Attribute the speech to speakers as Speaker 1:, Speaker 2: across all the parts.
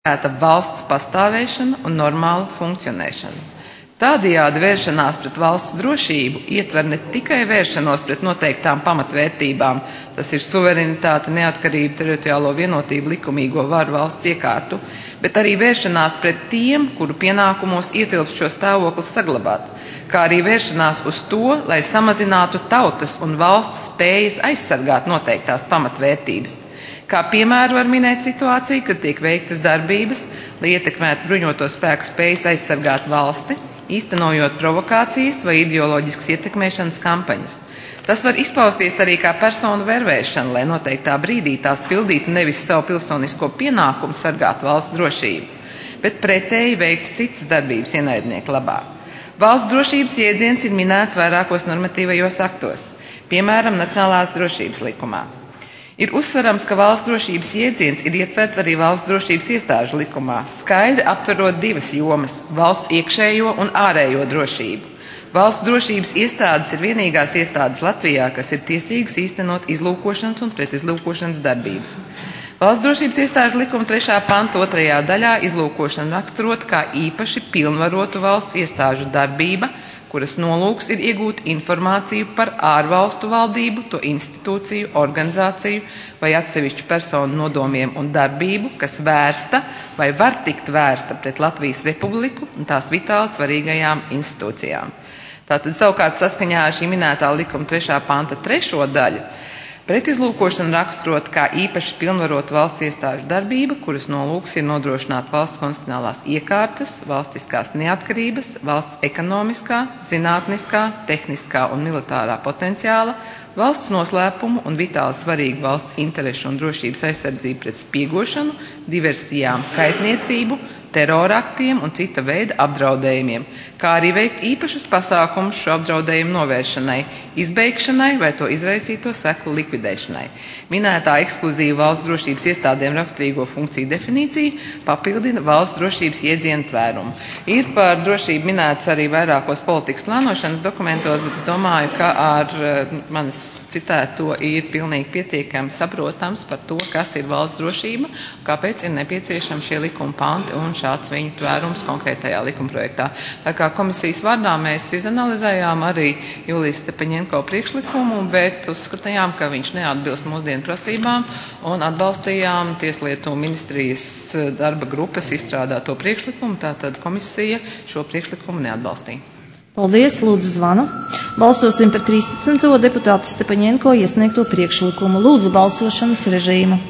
Speaker 1: valsts pastāvēšana un normāla funkcionēšana. Tādējādi vēršanās pret valsts drošību ietver ne tikai vēršanos pret noteiktām pamatvērtībām, tas ir suverenitāte, neatkarība, teritoriālo vienotību, likumīgo varu, valsts iekārtu, bet arī vēršanās pret tiem, kuru pienākumos ietilpst šo stāvokli saglabāt, kā arī vēršanās uz to, lai samazinātu tautas un valsts spējas aizsargāt noteiktās pamatvērtības. Kā piemēru var minēt situāciju, kad tiek veiktas darbības, lai ietekmētu bruņoto spēku spējas aizsargāt valsti, īstenojot provokācijas vai ideoloģiskas ietekmēšanas kampaņas. Tas var izpausties arī kā personu vervēšana, lai noteiktā brīdī tās pildītu nevis savu pilsonisko pienākumu sargāt valsts drošību, bet pretēji veiktu citas darbības ienaidnieku labā. Valsts drošības jēdziens ir minēts vairākos normatīvajos aktos, piemēram, Nacionālās drošības likumā. Ir uzsverams, ka valsts drošības jēdziens ir ietverts arī valsts drošības iestāžu likumā, skaidri aptverot divas jomas – valsts iekšējo un ārējo drošību. Valsts drošības iestādes ir vienīgās iestādes Latvijā, kas ir tiesīgas īstenot izlūkošanas un pretizlūkošanas darbības. Valsts drošības iestāžu likuma 3. panta 2. daļā izlūkošana raksturot kā īpaši pilnvarotu valsts iestāžu darbība, kuras nolūks ir iegūt informāciju par ārvalstu valdību, to institūciju, organizāciju vai atsevišķu personu nodomiem un darbību, kas vērsta vai var tikt vērsta pret Latvijas Republiku un tās vitāli svarīgajām institūcijām. Tātad savukārt saskaņā ar šī minētā likuma 3. panta 3. daļu pretizlūkošana raksturot kā īpaši pilnvarot valsts iestāžu darbība, kuras nolūks ir nodrošināt valsts konstitucionālās iekārtas, valstiskās neatkarības, valsts ekonomiskā, zinātniskā, tehniskā un militārā potenciāla, valsts noslēpumu un vitāli svarīgu valsts interešu un drošības aizsardzību pret spiegošanu, diversijām, kaitniecību, teroraktiem un cita veida apdraudējumiem, kā arī veikt īpašus pasākumus šo apdraudējumu novēršanai, izbeigšanai vai to izraisīto seku likvidēšanai. Minētā ekskluzīva valsts drošības iestādēm raksturīgo funkciju definīcija papildina valsts drošības jēdzienu tvērumu. Ir par drošību minēts arī vairākos politikas plānošanas dokumentos, bet es domāju, ka ar manis citēto ir pilnīgi pietiekami saprotams par to, kas ir valsts drošība, kāpēc ir nepieciešami šie likuma panti un šāds viņu tvērums konkrētajā likumprojektā. Tā kā komisijas vārdā mēs izanalizējām arī Julijas Stepaņenko priekšlikumu, bet uzskatījām, ka viņš neatbilst mūsdienu prasībām un atbalstījām Tieslietu ministrijas darba grupas izstrādāto priekšlikumu, tātad komisija šo priekšlikumu neatbalstīja.
Speaker 2: Paldies, lūdzu zvanu. Balsosim par 13. deputāta Stepaņenko iesniegto priekšlikumu. Lūdzu balsošanas režīmu.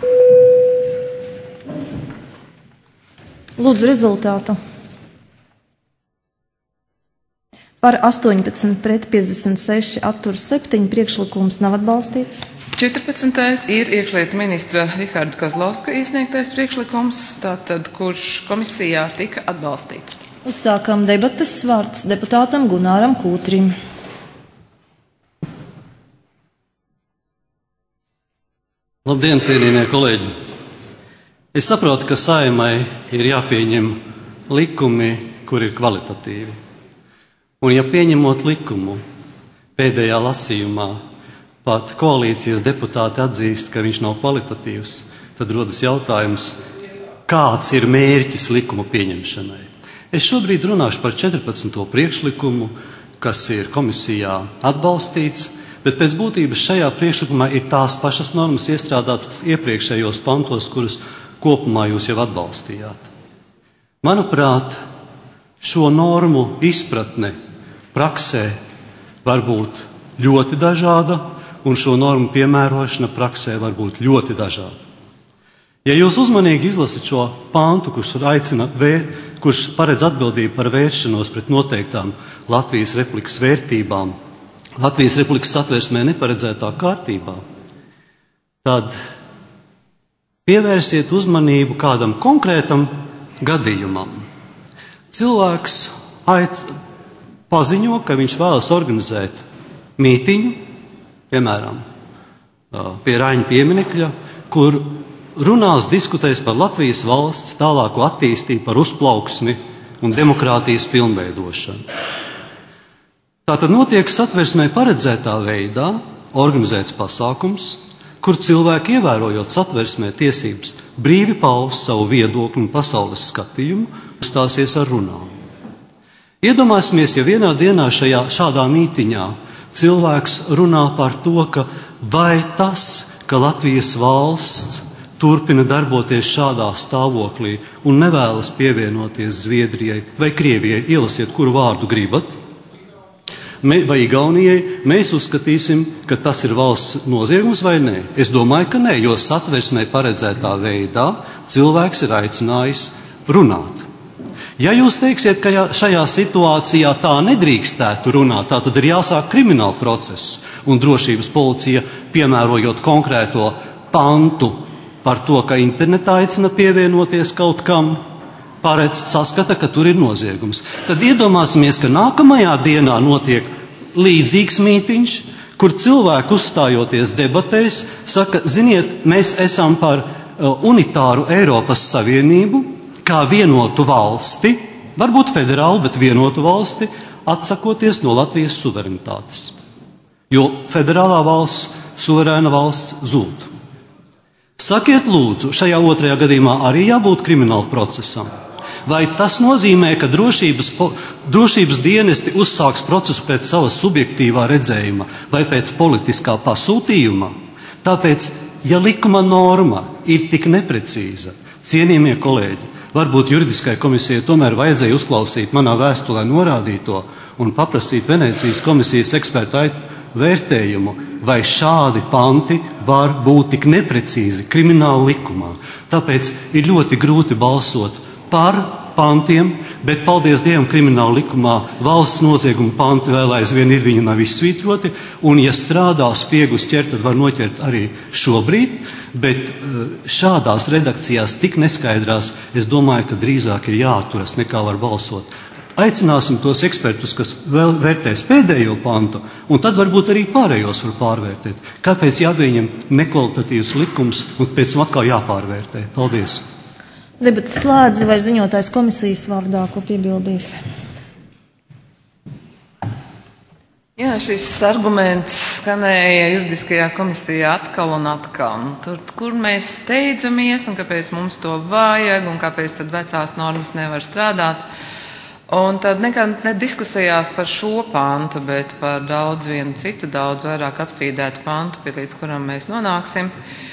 Speaker 2: Lūdzu rezultātu. Par 18 pret 56 atturs 7 priekšlikums nav atbalstīts.
Speaker 1: 14. ir iekšlietu ministra Riharda Kozlovska iesniegtais priekšlikums, tātad kurš komisijā tika atbalstīts.
Speaker 2: Uzsākam debates, vārds deputātam Gunāram Kūtrim.
Speaker 3: Labdien, cienījamie kolēģi! Es saprotu, ka Saeimai ir jāpieņem likumi, kur ir kvalitatīvi. Un ja pieņemot likumu pēdējā lasījumā pat koalīcijas deputāti atzīst, ka viņš nav kvalitatīvs, tad rodas jautājums, kāds ir mērķis likuma pieņemšanai. Es šobrīd runāšu par 14. priekšlikumu, kas ir komisijā atbalstīts, bet pēc būtības šajā priekšlikumā ir tās pašas normas iestrādātas iepriekšējos pantos, kurus kopumā jūs jau atbalstījāt. Manuprāt, šo normu izpratne praksē var būt ļoti dažāda, un šo normu piemērošana praksē var būt ļoti dažāda. Ja jūs uzmanīgi izlasat šo pantu, kurš paredz atbildību par vēršanos pret noteiktām Latvijas Republikas vērtībām, Latvijas Republikas satversmē neparedzētā kārtībā, tad pievērsiet uzmanību kādam konkrētam gadījumam. Cilvēks paziņo, ka viņš vēlas organizēt mītiņu, piemēram, pie Raņa pieminekļa, kur runās, diskutēs par Latvijas valsts tālāko attīstību, par uzplauksmi un demokrātijas pilnveidošanu. Tātad notiek satversmē paredzētā veidā organizēts pasākums, kur cilvēki, ievērojot satversmē tiesības brīvi paust savu viedokli un pasaules skatījumu, uzstāsies ar runām. Iedomāsimies, ja vienā dienā šādā mītiņā cilvēks runā par to, ka vai tas, ka Latvijas valsts turpina darboties šādā stāvoklī un nevēlas pievienoties Zviedrijai vai Krievijai, ielasiet, kuru vārdu gribat, vai Igaunijai, mēs uzskatīsim, ka tas ir valsts noziegums vai nē. Es domāju, ka nē, jo satversmē paredzētā veidā cilvēks ir aicinājis runāt. Ja jūs teiksiet, ka šajā situācijā tā nedrīkstētu runāt, tā tad ir jāsāk krimināla process, un drošības policija, piemērojot konkrēto pantu par to, ka internetā aicina pievienoties kaut kam, saskata, ka tur ir noziegums. Tad iedomāsimies, ka nākamajā dienā notiek līdzīgs mītiņš, kur cilvēki uzstājoties debatēs saka, ziniet, mēs esam par unitāru Eiropas Savienību, kā vienotu valsti, varbūt federālu, bet vienotu valsti, atsakoties no Latvijas suverenitātes. Jo federālā valsts, suverēna valsts zūd. Sakiet lūdzu, šajā otrajā gadījumā arī jābūt krimināla procesam. Vai tas nozīmē, ka drošības dienesti uzsāks procesu pēc savas subjektīvā redzējuma vai pēc politiskā pasūtījuma? Tāpēc, ja likuma norma ir tik neprecīza, cienījamie kolēģi, varbūt juridiskai komisijai tomēr vajadzēja uzklausīt manā vēstulē norādīto un paprasīt Venēcijas komisijas ekspertu vērtējumu, vai šādi panti var būt tik neprecīzi krimināla likumā. Tāpēc ir ļoti grūti balsot par pantiem, bet, paldies Dievam, krimināla likumā valsts nozieguma panti vēl aizvien ir, viņi nav izsvītroti, un, ja strādā spiegus ķert, tad var noķert arī šobrīd, bet šādās redakcijās tik neskaidrās, es domāju, ka drīzāk ir jāatturas, nekā var balsot. Aicināsim tos ekspertus, kas vēl vērtēs pēdējo pantu, un tad varbūt arī pārējos var pārvērtēt. Kāpēc jāpieņem nekvalitatīvs likums un pēc tam atkal jāpārvērtē? Paldies!
Speaker 2: Debates slēdz, vai ziņotājs komisijas vārdā, ko piebildīs?
Speaker 1: Jā, šis arguments skanēja juridiskajā komisijā atkal un atkal. Tur, kur mēs steidzamies un kāpēc mums to vajag un kāpēc tad vecās normas nevar strādāt. Un tad nekad ne diskusijās par šo pantu, bet par daudz vienu citu, daudz vairāk apstrīdētu pantu, līdz kuram mēs nonāksim.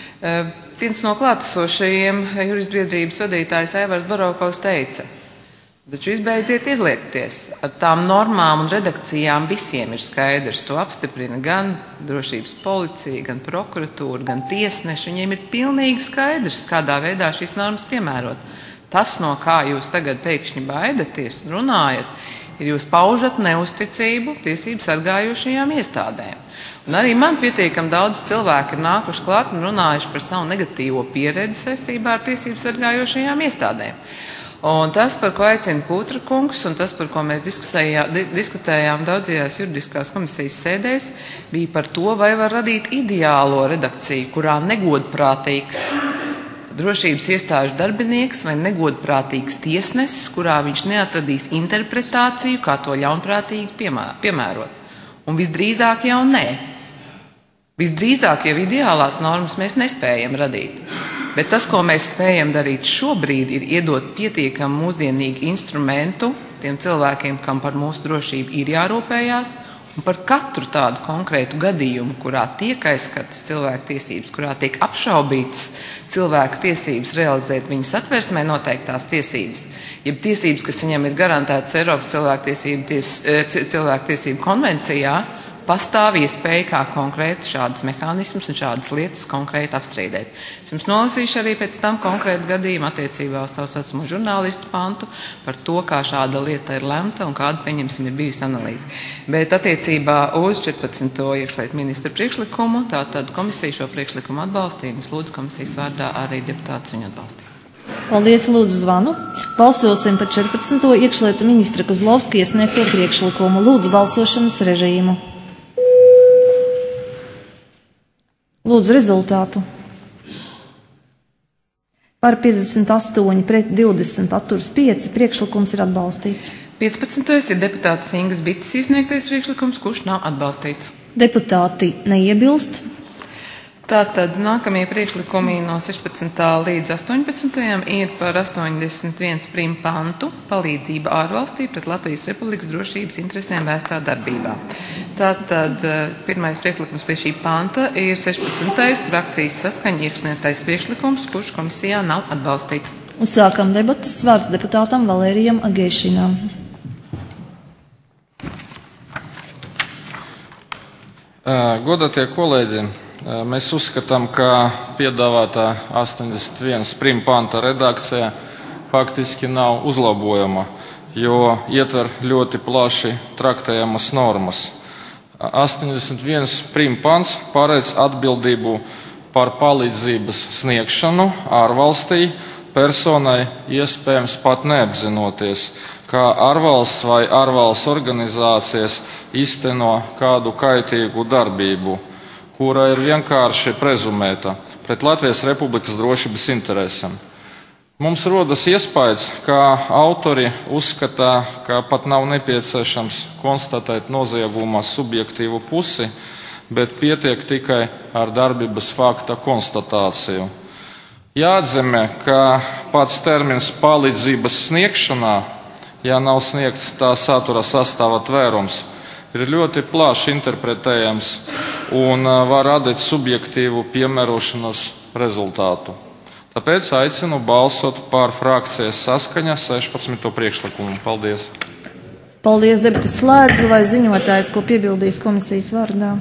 Speaker 1: Viens no klātesošajiem juristbiedrības vadītājs Aivars Barokovs teica, taču izbeidziet izliekties. Ar tām normām un redakcijām visiem ir skaidrs. To apstiprina gan drošības policija, gan prokuratūra, gan tiesneši. Viņiem ir pilnīgi skaidrs, kādā veidā šīs normas piemērot. Tas, no kā jūs tagad pēkšņi baidaties un runājat, ir jūs paužat neusticību tiesību sargājošajām iestādēm. Un arī man pietiekami daudz cilvēku ir nākuši klāt un runājuši par savu negatīvo pieredzi saistībā ar tiesību sargājošajām iestādēm. Un tas, par ko aicina Pūtra kungs, un tas, par ko mēs diskutējām daudzajās juridiskās komisijas sēdēs, bija par to, vai var radīt ideālo redakciju, kurā negodprātīgs drošības iestāžu darbinieks vai negodprātīgs tiesnesis, kurā viņš neatradīs interpretāciju, kā to ļaunprātīgi piemērot. Un visdrīzāk jau nē. Visdrīzāk jau ideālās normas mēs nespējam radīt. Bet tas, ko mēs spējam darīt šobrīd, ir iedot pietiekamu mūsdienīgu instrumentu tiem cilvēkiem, kam par mūsu drošību ir jārūpējās, un par katru tādu konkrētu gadījumu, kurā tiek aizskartas cilvēku tiesības, kurā tiek apšaubītas cilvēku tiesības realizēt viņas satversmē noteiktās tiesības, jeb tiesības, kas viņam ir garantētas Eiropas cilvēktiesību konvencijā, pastāv iespēja kā konkrēti šādas mehānismus un šādas lietas konkrēti apstrīdēt. Es jums nolasīšu arī pēc tam konkrētu gadījumu attiecībā uz tā saucamo žurnālistu pantu par to, kā šāda lieta ir lemta un kāda, pieņemsim, ir bijusi analīze. Bet attiecībā uz 14. iekšlietu ministra priekšlikumu, tātad komisija šo priekšlikumu atbalstīja un es lūdzu komisijas vārdā arī deputātus viņu atbalstīt.
Speaker 2: Paldies, lūdzu zvanu. Balsosim par 14. iekšlietu ministra Kozlovska iesniegto priekšlikumu. Lūdzu balsošanas režīmu. Lūdzu rezultātu. Par 58 pret 20 atturas 5 priekšlikums ir atbalstīts.
Speaker 1: 15. ir deputātes Ingas Bites iesniegtais priekšlikums, kurš nav atbalstīts.
Speaker 2: Deputāti neiebilst.
Speaker 1: Tātad nākamie priekšlikumi no 16. līdz 18. ir par 81 prim pantu palīdzība ārvalstī pret Latvijas Republikas drošības interesēm vēstā darbībā. Tātad pirmais priekšlikums pie šī panta ir 16. frakcijas saskaņa iesniegtais priekšlikums, kurš komisijā nav atbalstīts.
Speaker 2: Uzsākam debatas. Vārds deputātam Valērijam Agēšinam.
Speaker 4: Godātie kolēģi, mēs uzskatām, ka piedāvātā 81 prim panta redakcija faktiski nav uzlabojama, jo ietver ļoti plaši traktējamas normas. 81 prim pants paredz atbildību par palīdzības sniegšanu ārvalstī personai, iespējams pat neapzinoties, kā ārvalsts vai ārvalsts organizācijas īsteno kādu kaitīgu darbību, kura ir vienkārši prezumēta pret Latvijas Republikas drošības interesēm. Mums rodas iespējas, ka autori uzskatā, ka pat nav nepieciešams konstatēt nozieguma subjektīvu pusi, bet pietiek tikai ar darbības fakta konstatāciju. Jāatzīmē, ka pats termins palīdzības sniegšanā, ja nav sniegts tā satura sastāva tvērums, ir ļoti plaši interpretējams un var radīt subjektīvu piemērošanas rezultātu. Tāpēc aicinu balsot par frakcijas saskaņa 16. priekšlikumu. Paldies!
Speaker 2: Paldies, debatas slēdzu. Vai ziņotājs, ko piebildīs komisijas vārdā?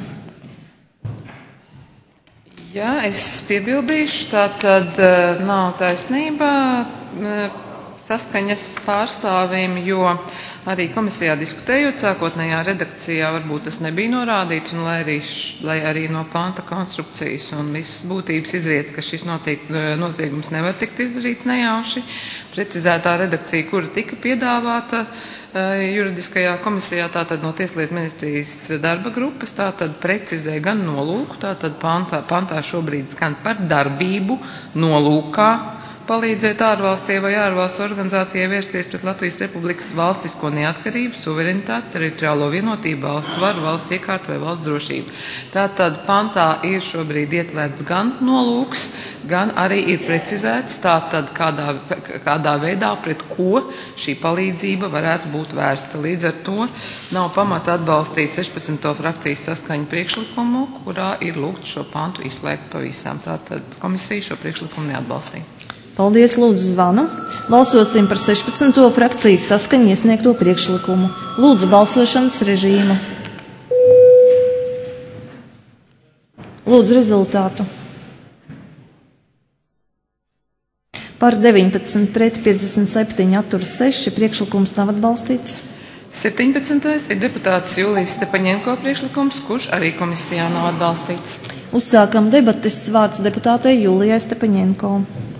Speaker 1: Jā, es piebildīšu, tātad nav taisnība saskaņas pārstāvim, jo arī komisijā diskutējot sākotnējā redakcijā varbūt tas nebija norādīts, un lai arī no panta konstrukcijas un visas būtības izriec, ka šis noziegums nevar tikt izdarīts nejauši. Precizētā redakcija, kura tika piedāvāta juridiskajā komisijā, tātad no Tieslietu ministrijas darba grupas, tātad precizē gan nolūku, tātad pantā šobrīd skan par darbību nolūkā palīdzēt ārvalstī vai ārvalstu organizācijai vērsties pret Latvijas Republikas valstisko neatkarību, suverenitāti, teritoriālo vienotību, valsts varu, valsts iekārtu vai valsts drošību. Tātad pantā ir šobrīd ietverts gan nolūks, gan arī ir precizēts tātad kādā veidā pret ko šī palīdzība varētu būt vērsta. Līdz ar to nav pamata atbalstīt 16. frakcijas saskaņu priekšlikumu, kurā ir lūgts šo pantu izslēgt pavisam. Tātad komisija šo priekšlikumu neatbalstīja.
Speaker 2: Paldies, lūdzu zvanu. Balsosim par 16. frakcijas saskaņu iesniegto priekšlikumu. Lūdzu balsošanas režīmu. Lūdzu rezultātu. Par 19 pret 57 atturas 6 priekšlikums nav atbalstīts.
Speaker 1: 17. ir deputāts Jūlijas Stepaņenko priekšlikums, kurš arī komisijā nav atbalstīts.
Speaker 2: Uzsākam debates. Vārds deputātei Jūlijai Stepaņenko.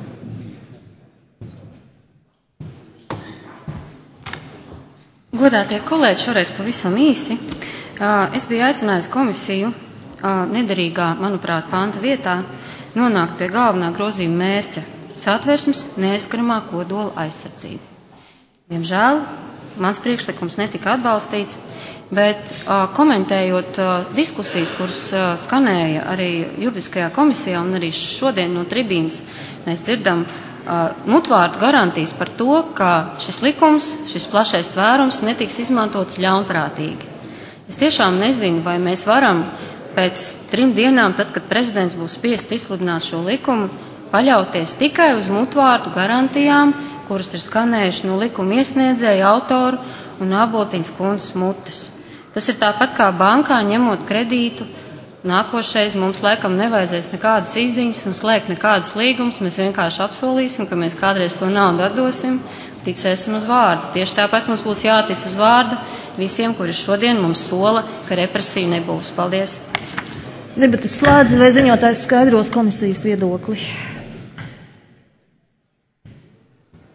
Speaker 5: Godātie kolēģi, šoreiz pavisam īsi. Es biju aicinājusi komisiju nederīgā, manuprāt, panta vietā nonākt pie galvenā grozījuma mērķa - Satversmes neaizskaramā kodola aizsardzība. Diemžēl mans priekšlikums netika atbalstīts, bet komentējot diskusijas, kuras skanēja arī juridiskajā komisijā un arī šodien no tribīnas, mēs dzirdam mutvārdu garantijas par to, ka šis likums, šis plašais tvērums netiks izmantots ļaunprātīgi. Es tiešām nezinu, vai mēs varam pēc 3 dienām, tad, kad prezidents būs spiests izsludināt šo likumu, paļauties tikai uz mutvārdu garantijām, kuras ir skanējuši no likuma iesniedzēja, autoru un Aboltīnas kundzes mutes. Tas ir tāpat kā bankā ņemot kredītu. Nākošais mums laikam nevajadzēs nekādas izziņas un slēgt nekādas līgumus. Mēs vienkārši apsolīsim, ka mēs kādreiz to naudu atdosim, ticēsim uz vārdu. Tieši tāpat mums būs jātic uz vārdu visiem, kuri šodien mums sola, ka represija nebūs. Paldies!
Speaker 2: Debates slēdz. Vai ziņotājs skaidros komisijas viedokli?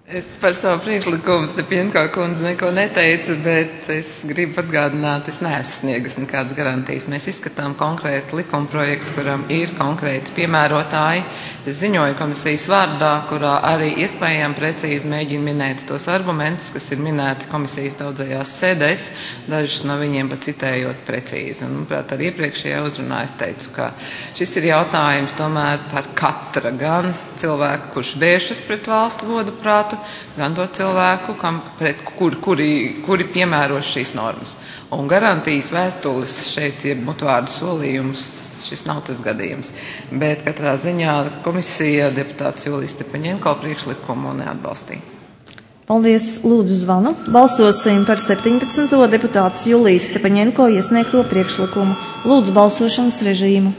Speaker 1: Es par savu priekšlikumu Stepienko kundze neko neteicu, bet es gribu atgādināt, es neesmu sniegusi nekādas garantijas. Mēs izskatām konkrētu likumprojektu, kuram ir konkrēti piemērotāji. Es ziņoju komisijas vārdā, kurā arī iespējami precīzi mēģina minēt tos argumentus, kas ir minēti komisijas daudzajās sēdēs, dažus no viņiem pat citējot precīzi. Un, manuprāt, arī iepriekšējā uzrunā es teicu, ka šis ir jautājums tomēr par katra, gan cilvēku, kurš vēršas pret valstu godu prātu, gan to cilvēku, kuri piemēros šīs normas. Un garantijas vēstules šeit ir mutvārdu solījums, šis nav tas gadījums. Bet katrā ziņā komisija deputāts Julijas Stepaņenko priekšlikumu neatbalstīja.
Speaker 2: Paldies, lūdzu zvanu. Balsosim par 17. deputāts Julijas Stepaņenko iesniegto priekšlikumu. Lūdzu balsošanas režīmu.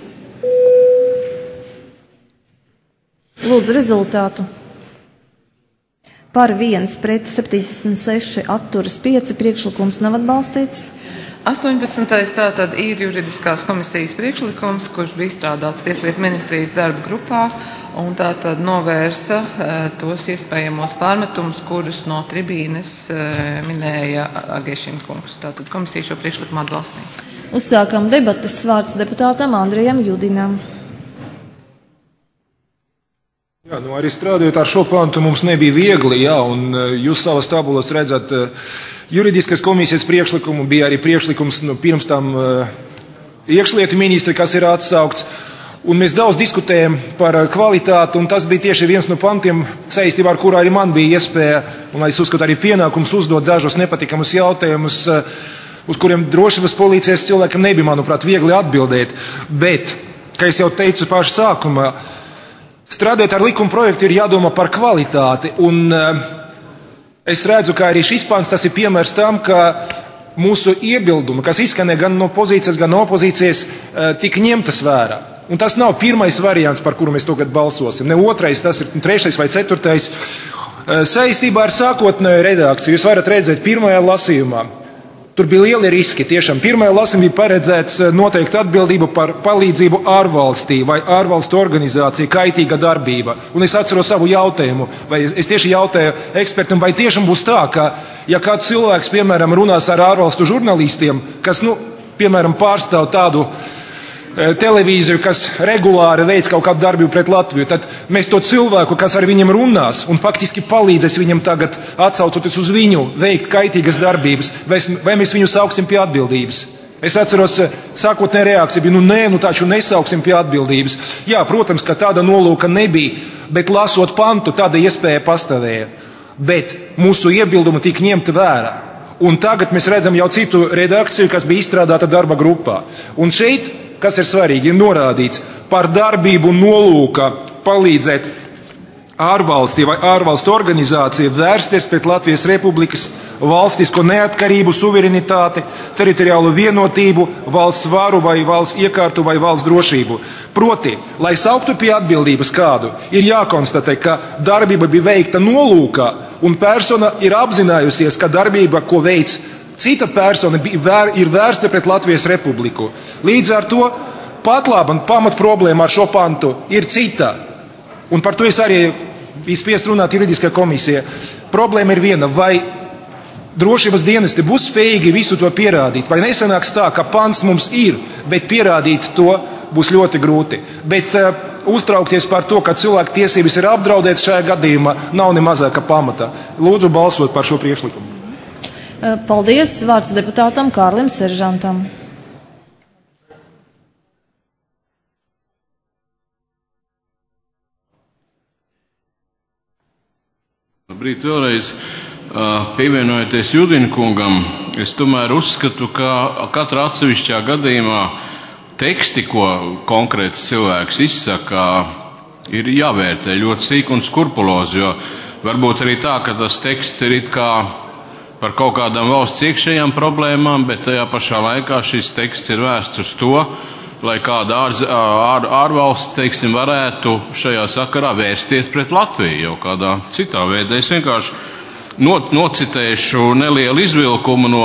Speaker 2: Lūdzu rezultātu. Par 1 pret 76 atturas 5 priekšlikums nav atbalstīts.
Speaker 1: 18. tātad ir juridiskās komisijas priekšlikums, kurš bija izstrādāts Tieslietu ministrijas darba grupā un tātad novērsa tos iespējamos pārmetumus, kurus no tribīnes minēja Agešina kungs. Tātad komisija šo priekšlikumu atbalstīja.
Speaker 2: Uzsākam debates, vārds deputātam Andrejam Judinam.
Speaker 6: Jā, arī strādājot ar šo pantu mums nebija viegli, un jūs savas tabulas redzat juridiskas komisijas priekšlikumu, bija arī priekšlikums pirms tam iekšlietu ministri, kas ir atsaukts, un mēs daudz diskutējam par kvalitāti, un tas bija tieši viens no pantiem, saistībā ar kuru arī man bija iespēja, un es uzskatu arī pienākums uzdot dažus nepatikamus jautājumus, uz kuriem drošības policijas cilvēkam nebija, manuprāt, viegli atbildēt, bet, kā es jau teicu pašu sākumā, strādājot ar likuma projektu ir jādomā par kvalitāti, un es redzu, ka arī šis pants tas ir piemērs tam, ka mūsu iebildumi, kas izskanēja gan no pozīcijas, gan no opozīcijas, tika ņemtas vērā. Un tas nav pirmais variants, par kuru mēs tagad balsosim, ne otrais, tas ir trešais vai ceturtais. Saistībā ar sākotnējo redakciju jūs varat redzēt pirmajā lasījumā. Tur bija lieli riski. Tiešām pirmajā lasījumā bija paredzēts noteikti atbildību par palīdzību ārvalstī vai ārvalstu organizāciju kaitīga darbība. Un es atceros savu jautājumu, vai es tieši jautāju ekspertam, vai tiešām būs tā, ka ja kāds cilvēks, piemēram, runās ar ārvalstu žurnālistiem, kas, piemēram, pārstāv tādu televīziju, kas regulāri veic kaut kādu darbību pret Latviju, tad mēs to cilvēku, kas ar viņiem runās un faktiski palīdzēs viņam tagad atsaucoties uz viņu veikt kaitīgas darbības, vai mēs viņu sauksim pie atbildības. Es atceros, sākotnē reakcija bija, taču nesauksim pie atbildības. Jā, protams, ka tāda nolūka nebija, bet lasot pantu, tāda iespēja pastāvēja. Bet mūsu iebildumi tika ņemti vērā. Un tagad mēs redzam jau citu redakciju, kas bija izstrādāta darba grupā. Un šeit, kas ir svarīgi, ir norādīts par darbību nolūka palīdzēt ārvalstī vai ārvalstu organizāciju vērsties pret Latvijas Republikas valstisko neatkarību, suverenitāti, teritoriālo vienotību, valsts varu vai valsts iekārtu vai valsts drošību. Proti, lai sauktu pie atbildības kādu, ir jākonstatē, ka darbība bija veikta nolūkā un persona ir apzinājusies, ka darbība, ko veic cita persona, ir vērsta pret Latvijas Republiku. Līdz ar to patlāban pamat problēma ar šo pantu ir cita. Un par to es arī spiest runāt juridiskā komisija. Problēma ir viena, vai drošības dienesti būs spējīgi visu to pierādīt, vai nesanāks tā, ka pants mums ir, bet pierādīt to būs ļoti grūti. Bet uztraukties par to, ka cilvēku tiesības ir apdraudētas šajā gadījumā, nav ne mazāka pamata. Lūdzu balsot par šo priekšlikumu.
Speaker 2: Paldies. Vārds deputātam Kārlim Seržantam.
Speaker 7: Labrīt vēlreiz. Pievienojoties Judina kungam, es tomēr uzskatu, ka katrā atsevišķā gadījumā teksti, ko konkrēts cilvēks izsaka, ir jāvērtē ļoti sīk un skrupulozi, jo varbūt arī tā, ka tas teksts ir it kā par kaut kādām valsts iekšējām problēmām, bet tajā pašā laikā šis teksts ir vērsts uz to, lai kāda ārvalsts, teiksim, varētu šajā sakarā vērsties pret Latviju jau kādā citā veidā. Es vienkārši nocitēšu nelielu izvilkumu no,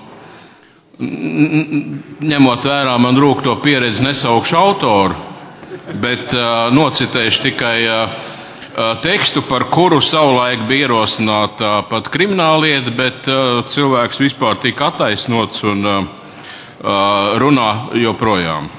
Speaker 7: ņemot vērā man rūkto pieredzi, nesaukšu autoru, bet nocitēšu tikai tekstu, par kuru savulaik bija ierosināta pat krimināllieta, bet cilvēks vispār tika attaisnots un runā joprojām.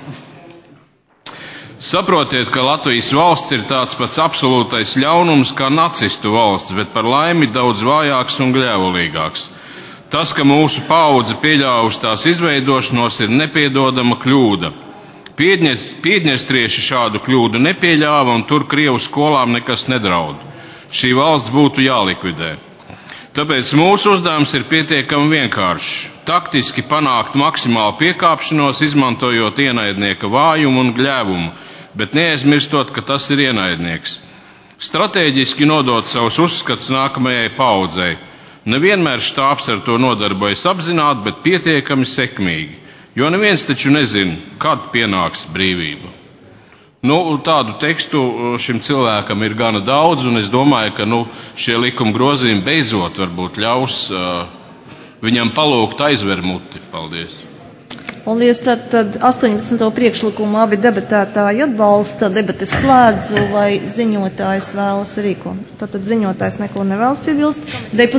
Speaker 7: Saprotiet, ka Latvijas valsts ir tāds pats absolūtais ļaunums kā nacistu valsts, bet par laimi daudz vājāks un gļēvulīgāks. Tas, ka mūsu paudze pieļāvusi tās izveidošanos, ir nepiedodama kļūda. Piedņestrieši šādu kļūdu nepieļāva, un tur Krievu skolām nekas nedraud. Šī valsts būtu jālikvidē. Tāpēc mūsu uzdevums ir pietiekami vienkāršs – taktiski panākt maksimālu piekāpšanos, izmantojot ienaidnieka vājumu un gļēvumu, bet neaizmirstot, ka tas ir ienaidnieks. Stratēģiski nodot savus uzskats nākamajai paudzei. Nevienmēr štābs ar to nodarbojas apzināti, bet pietiekami sekmīgi, jo neviens taču nezina, kad pienāks brīvība. Tādu tekstu šim cilvēkam ir gana daudz, un es domāju, ka šie likuma grozījumi beidzot varbūt ļaus viņam palūgt aizver muti. Paldies.
Speaker 2: Paldies. Tad 18. priekšlikumu abi debatētāji atbalsta, debates slēdzu, vai ziņotājs vēlas rīko. Tātad ziņotājs neko nevēlas piebilst.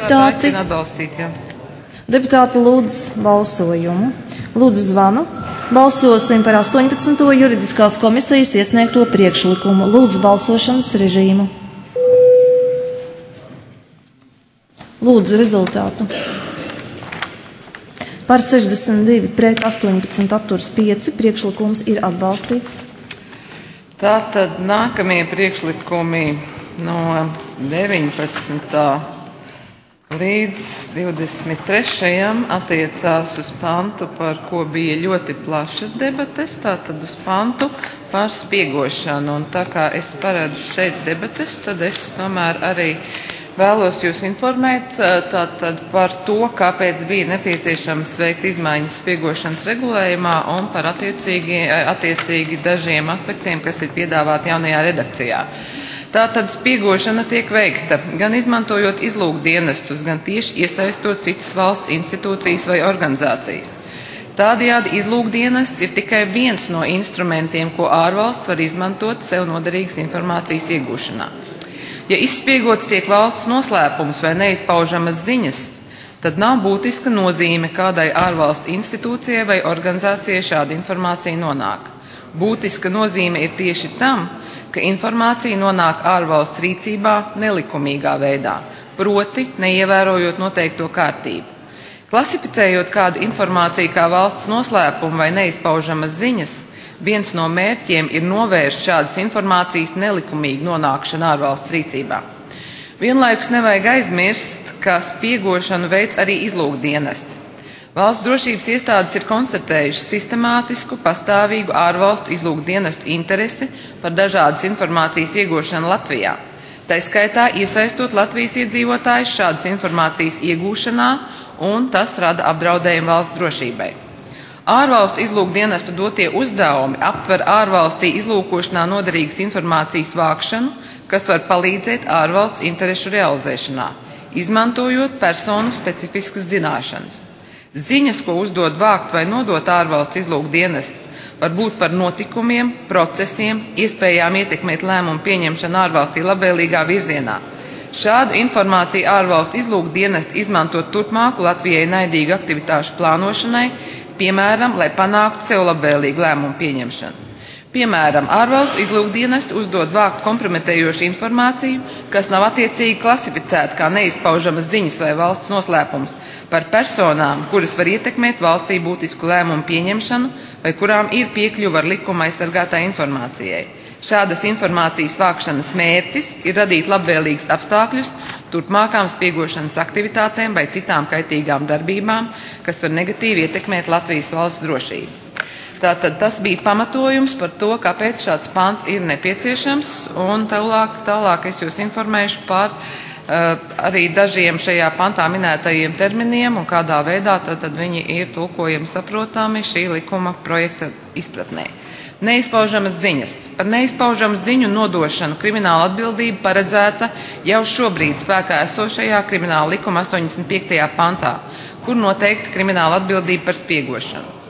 Speaker 2: Deputāti lūdz balsojumu. Lūdzu zvanu. Balsosim par 18. juridiskās komisijas iesniegto priekšlikumu. Lūdzu balsošanas režīmu. Lūdzu rezultātu. Par 62 pret 18 atturas 5 priekšlikums ir atbalstīts.
Speaker 1: Tātad nākamie priekšlikumi no 19. līdz 23. attiecās uz pantu, par ko bija ļoti plašas debates, tātad uz pantu par spiegošanu. Un tā kā es paredzu šeit debates, tad es tomēr arī vēlos jūs informēt tātad par to, kāpēc bija nepieciešams veikt izmaiņas spiegošanas regulējumā un par attiecīgi dažiem aspektiem, kas ir piedāvāti jaunajā redakcijā. Tātad spiegošana tiek veikta gan izmantojot izlūkdienestus, gan tieši iesaistot citas valsts institūcijas vai organizācijas. Tādējādi izlūkdienests ir tikai viens no instrumentiem, ko ārvalsts var izmantot sev noderīgas informācijas iegūšanā. Ja izspiegots tiek valsts noslēpums vai neizpaužamas ziņas, tad nav būtiska nozīme, kādai ārvalsts institūcijai vai organizācijai šāda informācija nonāk. Būtiska nozīme ir tieši tam, ka informācija nonāk ārvalsts rīcībā nelikumīgā veidā, proti neievērojot noteikto kārtību. Klasificējot kādu informāciju kā valsts noslēpumu vai neizpaužamas ziņas, viens no mērķiem ir novērst šādas informācijas nelikumīgu nonākšanu ārvalsts rīcībā. Vienlaikus nevajag aizmirst, ka spiegošanu veic arī izlūkdienesti. Valsts drošības iestādes ir konstatējušas sistemātisku, pastāvīgu ārvalstu izlūkdienestu interesi par dažādas informācijas iegūšanu Latvijā. Tā skaitā iesaistot Latvijas iedzīvotājus šādas informācijas iegūšanā, un tas rada apdraudējumu valsts drošībai. Ārvalstu izlūkdienestu dotie uzdevumi aptver ārvalstī izlūkošanā noderīgas informācijas vākšanu, kas var palīdzēt ārvalsts interešu realizēšanā, izmantojot personu specifiskas zināšanas. Ziņas, ko uzdod vākt vai nodot ārvalsts izlūkdienests, var būt par notikumiem, procesiem, iespējām ietekmēt lēmumu pieņemšanu ārvalstī labvēlīgā virzienā. Šādu informāciju ārvalstu izlūkdienesti izmantot turpmāku Latvijai naidīgu aktivitāšu plānošanai, piemēram, lai panāktu sev labvēlīgu lēmumu pieņemšanu. Piemēram, ārvalstu izlūkdienesti uzdod vākt kompromitējošu informāciju, kas nav attiecīgi klasificēta kā neizpaužamas ziņas vai valsts noslēpums par personām, kuras var ietekmēt valstī būtisku lēmumu pieņemšanu vai kurām ir piekļuva ar likuma aizsargātai informācijai. Šādas informācijas vākšanas mērķis ir radīt labvēlīgus apstākļus turpmākām spiegošanas aktivitātēm vai citām kaitīgām darbībām, kas var negatīvi ietekmēt Latvijas valsts drošību. Tātad tas bija pamatojums par to, kāpēc šāds pāns ir nepieciešams, un tālāk es jūs informēšu par arī dažiem šajā pantā minētajiem terminiem un kādā veidā tad viņi ir tulkojami saprotami šī likuma projekta izpratnē. Neizpaužamas ziņas. Par neizpaužamu ziņu nodošanu krimināla atbildība paredzēta jau šobrīd spēkā esošajā krimināla likuma 85. pantā, kur noteikta krimināla atbildība par spiegošanu.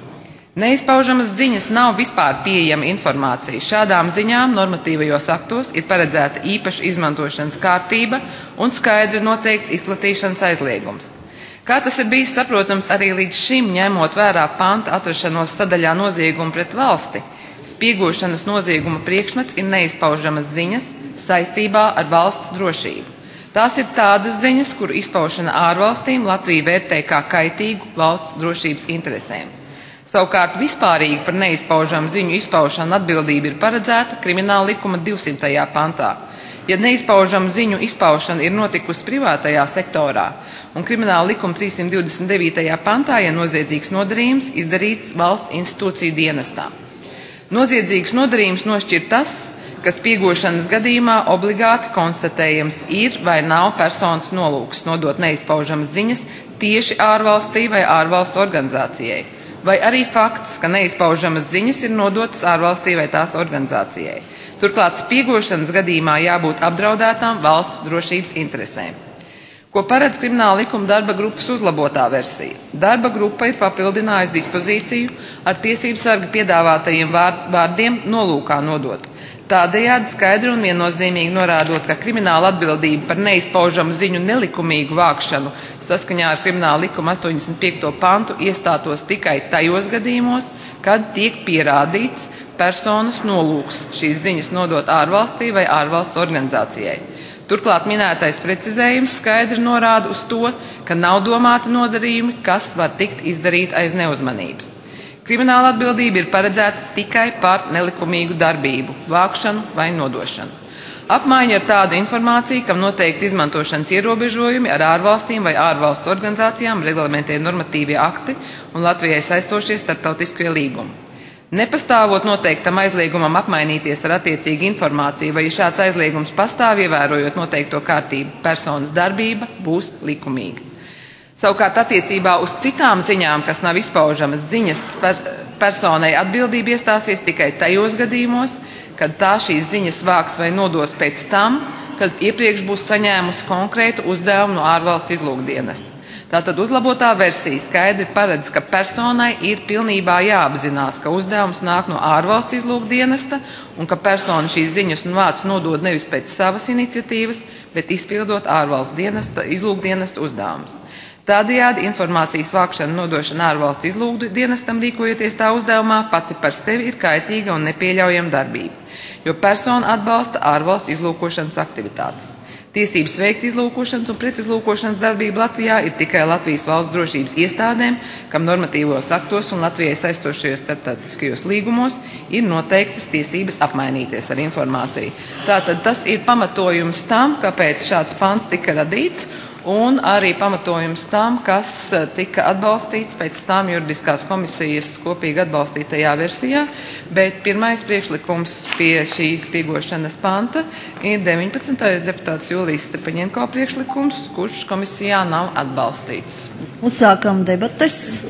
Speaker 1: Neizpaužamas ziņas nav vispār pieejama informācija. Šādām ziņām normatīvajos aktos ir paredzēta īpaša izmantošanas kārtība un skaidri noteikts izplatīšanas aizliegums. Kā tas ir bijis saprotams arī līdz šim, ņemot vērā panta atrašanos sadaļā nozieguma pret valsti, spiegošanas nozieguma priekšmets ir neizpaužamas ziņas saistībā ar valsts drošību. Tās ir tādas ziņas, kuru izpaušana ārvalstīm Latvija vērtē kā kaitīgu valsts drošības interesēm. Savukārt vispārīgi par neizpaužamu ziņu izpaušanu atbildība ir paredzēta Krimināla likuma 200. pantā. Ja neizpaužamu ziņu izpaušana ir notikusi privātajā sektorā un Krimināla likuma 329. pantā, ja noziedzīgs nodarījums izdarīts valsts institūciju dienestā. Noziedzīgs nodarījums nošķir tas, ka spiegošanas gadījumā obligāti konstatējams ir vai nav personas nolūks nodot neizpaužamas ziņas tieši ārvalstī vai ārvalstu organizācijai, vai arī fakts, ka neizpaužamas ziņas ir nodotas ārvalstī vai tās organizācijai. Turklāt spiegošanas gadījumā jābūt apdraudētām valsts drošības interesēm. Ko paredz Krimināla likuma darba grupas uzlabotā versija? Darba grupa ir papildinājusi dispozīciju ar tiesību sarga piedāvātajiem vārdiem nolūkā nodot. Tādējādi skaidri un viennozīmīgi norādot, ka krimināla atbildība par neizpaužamu ziņu nelikumīgu vākšanu saskaņā ar Krimināla likuma 85. pantu iestātos tikai tajos gadījumos, kad tiek pierādīts personas nolūks šīs ziņas nodot ārvalstī vai ārvalsts organizācijai. Turklāt minētais precizējums skaidri norāda uz to, ka nav domāti nodarījumi, kas var tikt izdarīt aiz neuzmanības. Krimināla atbildība ir paredzēta tikai par nelikumīgu darbību, vākšanu vai nodošanu. Apmaiņa ar tādu informāciju, kam noteikti izmantošanas ierobežojumi ar ārvalstīm vai ārvalstu organizācijām, reglamentē normatīvie akti un Latvijai saistošie starptautiskie līgumi. Nepastāvot noteiktam aizliegumam apmainīties ar attiecīgu informāciju, vai ja šāds aizliegums pastāv, ievērojot noteikto kārtību, personas darbība būs likumīga. Savukārt attiecībā uz citām ziņām, kas nav izpaužamas ziņas, personai atbildība iestāsies tikai tajos gadījumos, kad tā šīs ziņas vāks vai nodos pēc tam, kad iepriekš būs saņēmusi konkrētu uzdevumu no ārvalsts izlūkdienesta. Tātad uzlabotā versija skaidri paredz, ka personai ir pilnībā jāapzinās, ka uzdevums nāk no ārvalsts izlūkdienesta un ka persona šīs ziņas un vārds nodod nevis pēc savas iniciatīvas, bet izpildot ārvalsts izlūkdienesta uzdevumus. Tādējādi informācijas vākšana nodošana ārvalsts izlūkdienestam rīkojoties tā uzdevumā pati par sevi ir kaitīga un nepieļaujama darbība, jo persona atbalsta ārvalsts izlūkošanas aktivitātes. Tiesības veikt izlūkošanas un pretizlūkošanas darbību Latvijā ir tikai Latvijas valsts drošības iestādēm, kam normatīvos aktos un Latvijai saistošajos starptautiskajos līgumos ir noteiktas tiesības apmainīties ar informāciju. Tātad tas ir pamatojums tam, kāpēc šāds pants tika radīts, un arī pamatojums tam, kas tika atbalstīts pēc tam juridiskās komisijas kopīgi atbalstītajā versijā, bet pirmais priekšlikums pie šīs spiegošanas panta ir 19. deputāts Julijas Stepaņenko priekšlikums, kurš komisijā nav atbalstīts.
Speaker 2: Uzsākam debates.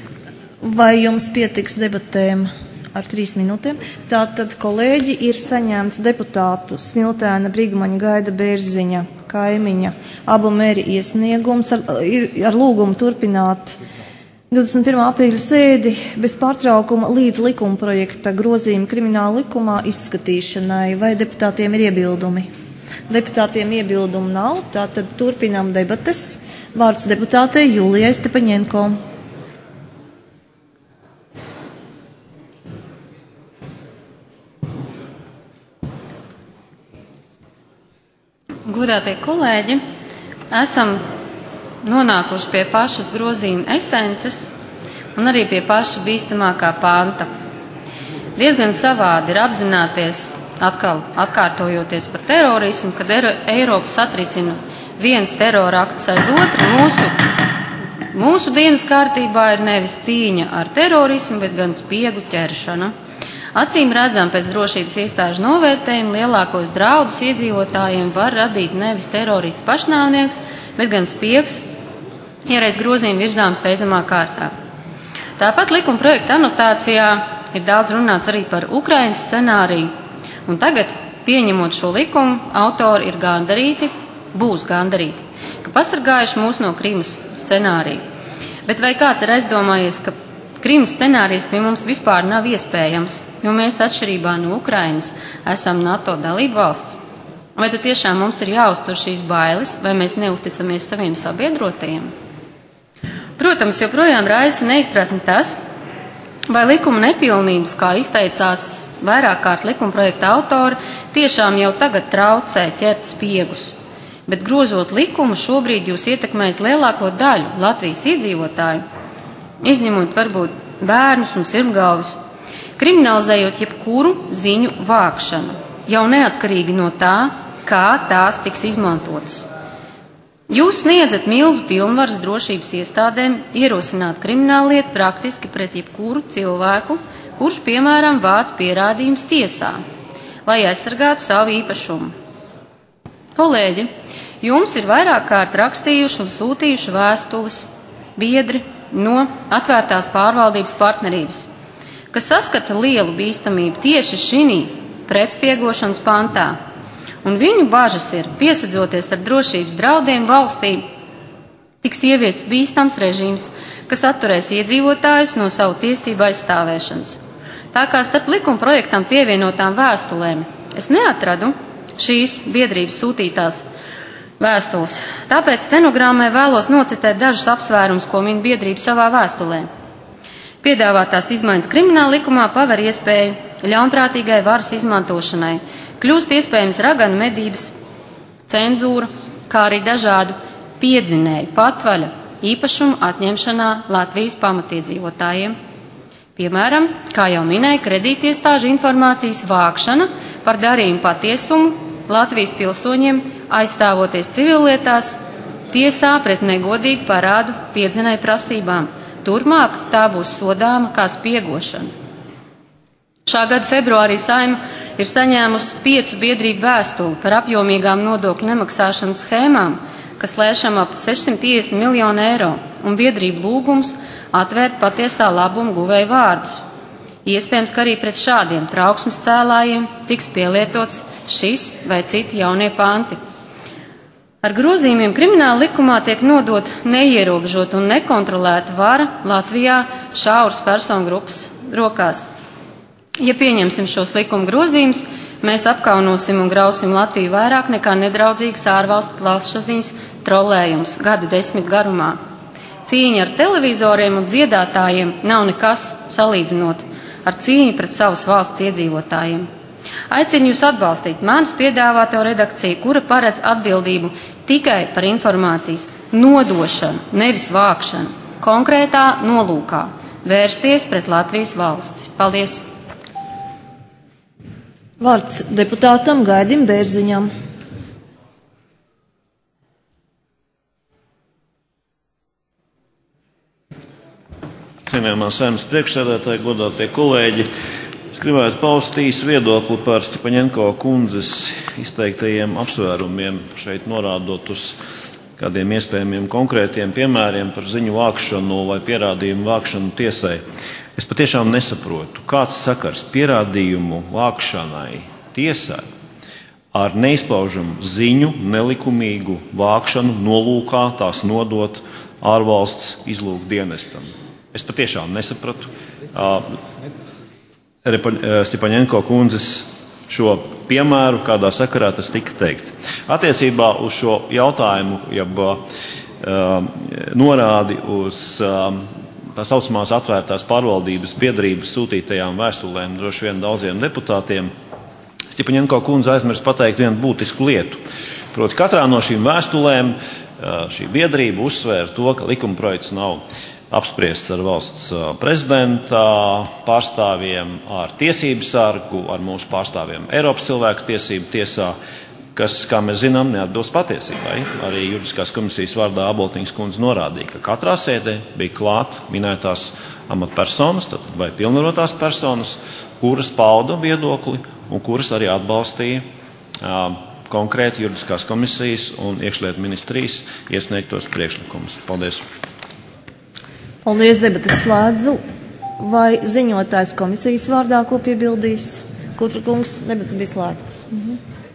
Speaker 2: Vai jums pietiks debatēm ar 3 minūtēm? Tātad, kolēģi, ir saņemts deputātu Smiltēna, Brigmaņa, Gaida, Bērziņa, Kaimiņa, abu mēri iesniegums ar lūgumu turpināt 21. aprīļa sēdi bez pārtraukuma līdz likuma projekta grozījuma Krimināla likumā izskatīšanai. Vai deputātiem ir iebildumi? Deputātiem iebildumu nav, tātad turpinām debates. Vārds deputātei Julijai Stepaņenko.
Speaker 5: Godātie kolēģi, esam nonākuši pie pašas grozījuma esences un arī pie paša bīstamākā panta. Diezgan savādi ir apzināties, atkal atkārtojoties par terorismu, kad Eiropa satricina viens terora akts aiz otru. Mūsu dienas kārtībā ir nevis cīņa ar terorismu, bet gan spiegu ķeršana. Acīm redzam, pēc drošības iestāžu novērtējuma lielākos draudus iedzīvotājiem var radīt nevis terorists pašnāvnieks, bet gan spiegs, ja reiz grozījumi virzām steidzamā kārtā. Tāpat likuma projekta anotācijā ir daudz runāts arī par Ukrainas scenāriju, un tagad, pieņemot šo likumu, autori ir būs gandarīti, ka pasargājuši mūs no Krimas scenāriju. Bet vai kāds ir aizdomājies, ka Krimas scenārijs pie mums vispār nav iespējams, jo mēs atšķirībā no Ukrainas esam NATO dalība valsts. Vai tad tiešām mums ir jāuztur šīs bailes, vai mēs neusticamies saviem sabiedrotajiem? Protams, joprojām raisa neizpratni tas, vai likuma nepilnības, kā izteicās vairāk kārt likuma projekta autori, tiešām jau tagad traucē ķert spiegus. Bet grozot likumu, šobrīd jūs ietekmējat lielāko daļu Latvijas iedzīvotāju, izņemot varbūt bērnus un sirmgalvus, kriminalizējot jebkuru ziņu vākšanu, jau neatkarīgi no tā, kā tās tiks izmantotas. Jūs sniedzat milzu pilnvaras drošības iestādēm ierosināt krimināllietu praktiski pret jebkuru cilvēku, kurš, piemēram, vāc pierādījums tiesā, lai aizsargātu savu īpašumu. Kolēģi, jums ir vairāk kārt rakstījuši un sūtījuši vēstules biedri no atvērtās pārvaldības partnerības, kas saskata lielu bīstamību tieši šī pretspiegošanas pantā. Un viņu bažas ir, piesadzoties ar drošības draudiem valstī, tiks ieviests bīstams režīms, kas atturēs iedzīvotājus no savu tiesību aizstāvēšanas. Tā kā starp likuma projektam pievienotām vēstulēm es neatradu šīs biedrības sūtītās vēstules, tāpēc stenogrammē vēlos nocitēt dažus apsvērumus, ko min biedrība savā vēstulē. Piedāvātās izmaiņas krimināla likumā paver iespēju ļaunprātīgai varas izmantošanai, kļūst iespējams raganu medības, cenzūra, kā arī dažādu piedzinēju patvaļa īpašumu atņemšanā Latvijas pamatiedzīvotājiem. Piemēram, kā jau minēja, kredītiestāžu informācijas vākšana par darījumu patiesumu Latvijas pilsoņiem aizstāvoties civillietās tiesā pret negodīgu parādu piedzinēju prasībām. Turmāk tā būs sodāma kā spiegošana. Šā gada februārī Saeima ir saņēmusi 5 biedrību vēstuli par apjomīgām nodokļu nemaksāšanas schēmām, kas lēšam ap 650 miljonu eiro, un biedrību lūgums atvērt patiesā labuma guvēju vārdus. Iespējams, ka arī pret šādiem trauksmes cēlājiem tiks pielietots šis vai citi jaunie panti. Ar grozījumiem krimināla likumā tiek nodot neierobežot un nekontrolēta vara Latvijā šauras personu grupas rokās. Ja pieņemsim šos likuma grozījumus, mēs apkaunosim un grausim Latviju vairāk nekā nedraudzīgas ārvalstu plašsaziņas trolējums gadu 10 garumā. Cīņa ar televizoriem un dziedātājiem nav nekas salīdzinot ar cīņu pret savas valsts iedzīvotājiem. Aicinu jūs atbalstīt manas piedāvāto redakciju, kura paredz atbildību tikai par informācijas nodošanu, nevis vākšanu, konkrētā nolūkā vērsties pret Latvijas valsti. Paldies!
Speaker 2: Vārds deputātam Gaidim Bērziņam.
Speaker 8: Cienījamā Saeimas priekšsēdētāji, godātie kolēģi, es gribētu paust īsu viedokli par Stipaņenko kundzes izteiktajiem apsvērumiem, šeit norādot uz kādiem iespējamiem konkrētiem piemēriem par ziņu vākšanu vai pierādījumu vākšanu tiesai. Es patiešām nesaprotu, kāds sakars pierādījumu vākšanai tiesai ar neizpaužamu ziņu nelikumīgu vākšanu nolūkā tās nodot ārvalsts izlūkdienestam. Es patiešām nesapratu Stipaņenko kundzes šo piemēru, kādā sakarā tas tika teikts. Attiecībā uz šo jautājumu, jeb norādi uz tā saucamās atvērtās pārvaldības biedrības sūtītajām vēstulēm droši vien daudziem deputātiem, Stipaņenko kundze aizmirst pateikt vienu būtisku lietu. Proti, katrā no šīm vēstulēm šī biedrība uzsvēra to, ka likumprojekts nav apspriests ar valsts prezidenta pārstāvjiem, ar tiesību sargu, ar mūsu pārstāvjiem Eiropas cilvēku tiesību tiesā, kas, kā mēs zinām, neatbilst patiesībai. Arī juridiskās komisijas vārdā Aboltiņas kundze norādīja, ka katrā sēdē bija klāt minētās amatpersonas, vai pilnvarotās personas, kuras pauda viedokli un kuras arī atbalstīja konkrēti juridiskās komisijas un iekšlietu ministrijas iesniegtos priekšlikumus. Paldies!
Speaker 2: Paldies, debates slēdzu. Vai ziņotājs komisijas vārdā ko piebildīs? Kutra kungs, debates bija slēgtas.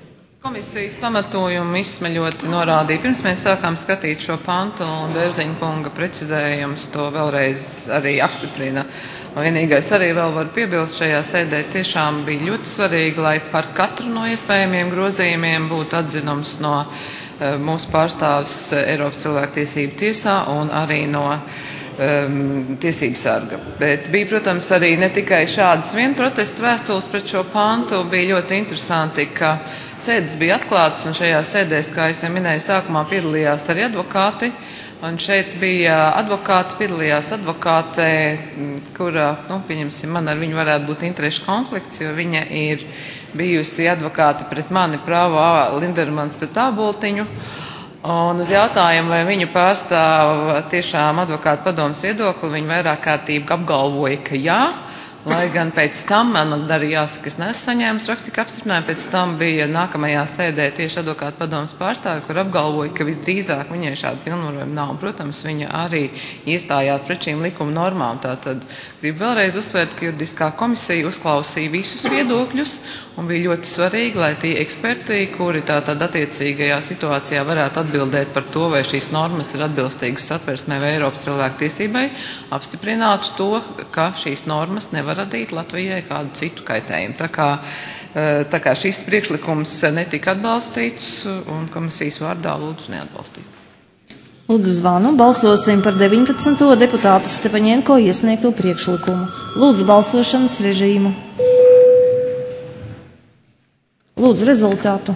Speaker 1: Komisijas pamatojumu izsmeļoti norādīja, pirms mēs sākām skatīt šo pantu, un Bērziņa kunga precizējums to vēlreiz arī apstiprina. Un vienīgais arī vēl var piebilst šajā sēdē, tiešām bija ļoti svarīgi, lai par katru no iespējamiem grozījumiem būtu atzinums no mūsu pārstāvis Eiropas cilvēktiesību tiesā un arī no tiesību sarga. Bet bija, protams, arī ne tikai šādas vien protestu vēstules pret šo pantu, bija ļoti interesanti, ka sēdes bija atklātas, un šajā sēdēs, kā es jau minēju sākumā, piedalījās arī advokāti, un šeit bija advokāti, piedalījās advokāte, kura, pieņemsim, man ar viņu varētu būt interešu konflikts, jo viņa ir bijusi advokāte pret mani, Prāvo Lindermans pret Āboltiņu. Un uz jautājumu, vai viņu pārstāv tiešām advokātu padomas viedokli, viņa vairāk kārtīgi apgalvoja, ka jā, lai gan pēc tam, man arī jāsaka, es neesmu saņēmis rakstika apstiprinājumu, pēc tam bija nākamajā sēdē tieši advokātu padomas pārstāvi, kur apgalvoja, ka visdrīzāk viņai šāda pilnvarojuma nav. Un, protams, viņa arī iestājās pret šīm likuma normām. Tātad gribu vēlreiz uzsvērt, ka juridiskā komisija uzklausīja visus viedokļus, un bija ļoti svarīgi, lai tie eksperti, kuri tātad attiecīgajā situācijā varētu atbildēt par to, vai šīs normas ir atbilstīgas Satversmē vai Eiropas cilvēktiesībai, apstiprinātu to, ka šīs normas nevar radīt Latvijai kādu citu kaitējumu. Tā kā šis priekšlikums netika atbalstīts, un komisijas vārdā lūdzu neatbalstīt.
Speaker 2: Lūdzu zvanu, balsosim par 19. deputāta Stepaņenko iesniegto priekšlikumu. Lūdzu balsošanas režīmu. Lūdzu rezultātu.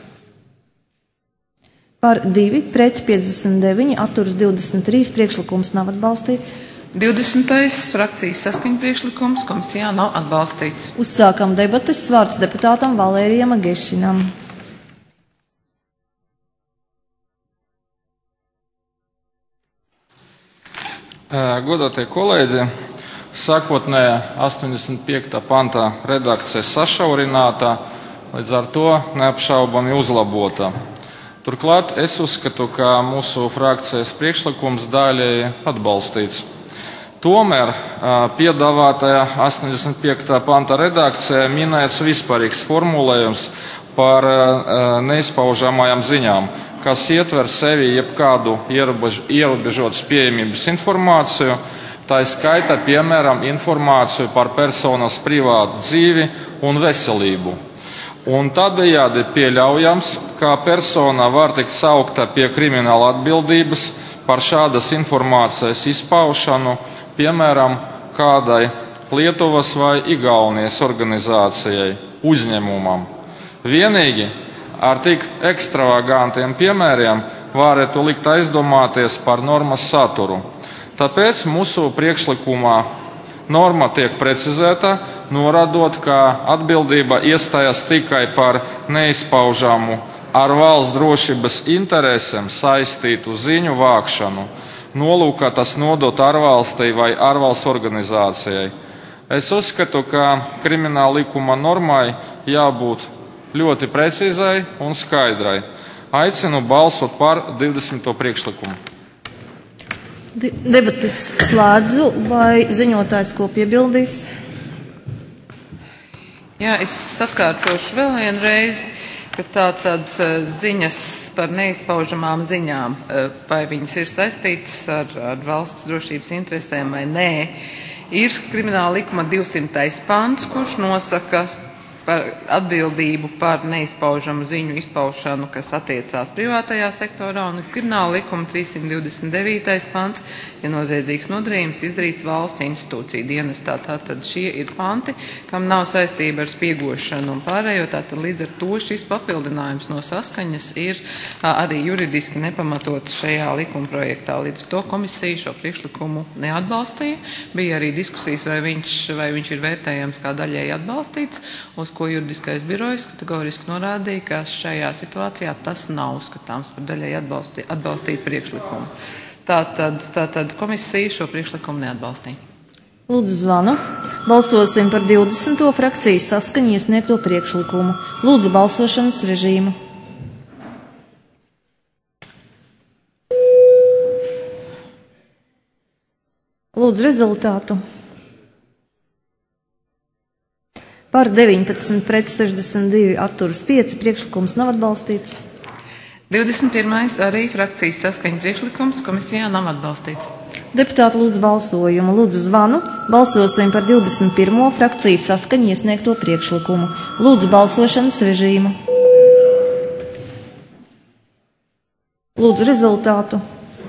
Speaker 2: Par 2, pret 59, atturas 23, priekšlikums nav atbalstīts.
Speaker 1: 20. frakcijas saskaņa priekšlikums komisijā nav atbalstīts.
Speaker 2: Uzsākam debates, vārds deputātam Valērijam Agešinam.
Speaker 4: Godātie kolēģi, sākotnējā 85. pantā redakcija sašaurinātā, līdz ar to neapšaubami uzlabota. Turklāt es uzskatu, ka mūsu frakcijas priekšlikums daļēji atbalstīts. Tomēr piedāvātajā 85. panta redakcijā minēts vispārīgs formulējums par neizpaužamajām ziņām, kas ietver sevi jebkādu ierobežotas pieejamības informāciju, tā skaita, piemēram, informāciju par personas privātu dzīvi un veselību. Un tādējādi pieļaujams, ka persona var tikt saukta pie krimināla atbildības par šādas informācijas izpaušanu, piemēram, kādai Lietuvas vai Igaunijas organizācijai, uzņēmumam. Vienīgi ar tik ekstravagantiem piemēriem varētu likt aizdomāties par normas saturu. Tāpēc mūsu priekšlikumā norma tiek precizēta, norādot, ka atbildība iestājas tikai par neizpaužamu ar valsts drošības interesēm saistītu ziņu vākšanu, nolūkā tas nodot ārvalstī vai ārvalsts organizācijai. Es uzskatu, ka krimināla likuma normai jābūt ļoti precīzai un skaidrai. Aicinu balsot par 20. priekšlikumu.
Speaker 2: Debates slēdzu, vai ziņotājs ko piebildīs?
Speaker 1: Jā, es atkārtošu vēl vienreiz, ka tātad ziņas par neizpaužamām ziņām, vai viņas ir saistītas ar valsts drošības interesēm vai nē, ir krimināla likuma 200. pants, kurš nosaka par atbildību par neizpaužamu ziņu izpaušanu, kas attiecās privātajā sektorā, un krimināla likuma 329. pants, ja noziedzīgs nodarījums izdarīts valsts institūciju dienestā. Tātad šie ir panti, kam nav saistība ar spiegošanu un pārējo, tātad līdz ar to šis papildinājums no saskaņas ir arī juridiski nepamatots šajā likuma projektā. Līdz ar to komisija šo priekšlikumu neatbalstīja. Bija arī diskusijas, vai viņš ir vērtējams kā daļēji atbalstīts, uz ko juridiskais birojs kategoriski norādīja, ka šajā situācijā tas nav uzskatāms par daļēji atbalstīt priekšlikumu. Tātad komisija šo priekšlikumu neatbalstīja.
Speaker 2: Lūdzu zvanu. Balsosim par 20. frakcijas saskaņu iesniegto priekšlikumu. Lūdzu balsošanas režīmu. Lūdzu rezultātu. Par Par 19 pret 62 atturas 5. Priekšlikums nav atbalstīts.
Speaker 1: 21. arī frakcijas saskaņa priekšlikums komisijā nav atbalstīts.
Speaker 2: Deputāti lūdzu balsojumu. Lūdzu zvanu. Balsosim par 21. frakcijas saskaņu iesniegto priekšlikumu. Lūdzu balsošanas režīmu. Lūdzu rezultātu.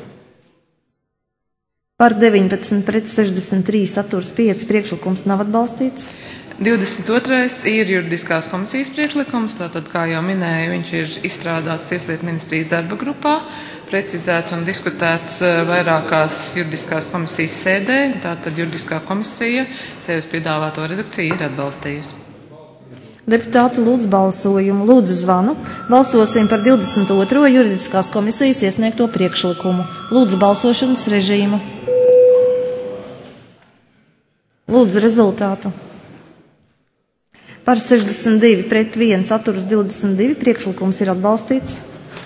Speaker 2: Par 19 pret 63 atturas 5. Priekšlikums nav atbalstīts.
Speaker 1: 22. ir juridiskās komisijas priekšlikums, tātad, kā jau minēju, viņš ir izstrādāts Tieslietu ministrijas darba grupā, precizēts un diskutēts vairākās juridiskās komisijas sēdē, tātad juridiskā komisija sevis piedāvāto redakciju ir atbalstījusi.
Speaker 2: Deputāti lūdzu balsojumu. Lūdzu zvanu. Balsosim par 22. juridiskās komisijas iesniegto priekšlikumu. Lūdzu balsošanas režīmu. Lūdzu rezultātu. Par 62 pret 1 atturas 22. Priekšlikums ir atbalstīts.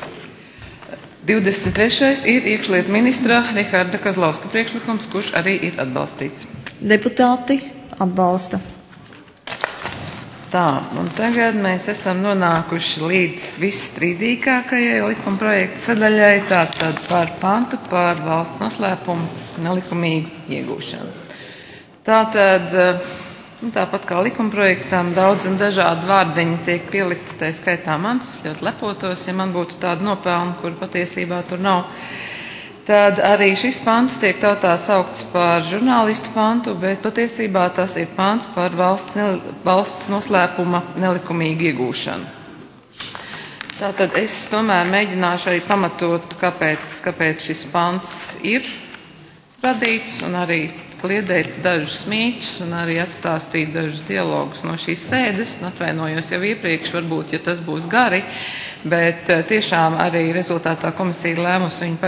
Speaker 1: 23. ir iekšlietu ministra Riharda Kazlauska priekšlikums, kurš arī ir atbalstīts.
Speaker 2: Deputāti atbalsta.
Speaker 1: Tā, un tagad mēs esam nonākuši līdz visstrīdīgākajai likuma projekta sadaļai, tātad par pantu par valsts noslēpumu nelikumīgu iegūšanu. Tātad, tāpat kā likuma projektam, daudz un dažādi vārdiņi tiek pielikti, tā skaitā mans, es ļoti lepotos, ja man būtu tāda nopelna, kur patiesībā tur nav. Tad arī šis pants tiek tautā saukts par žurnālistu pantu, bet patiesībā tas ir pants par valsts noslēpuma nelikumīgu iegūšanu. Tātad es tomēr mēģināšu arī pamatot, kāpēc šis pants ir radīts, un arī kliedēt dažus mītus un arī atstāstīt dažus dialogus no šīs sēdes. Atvainojos jau iepriekš, varbūt, ja tas būs gari, bet tiešām arī rezultātā komisija ir lēmusi viņu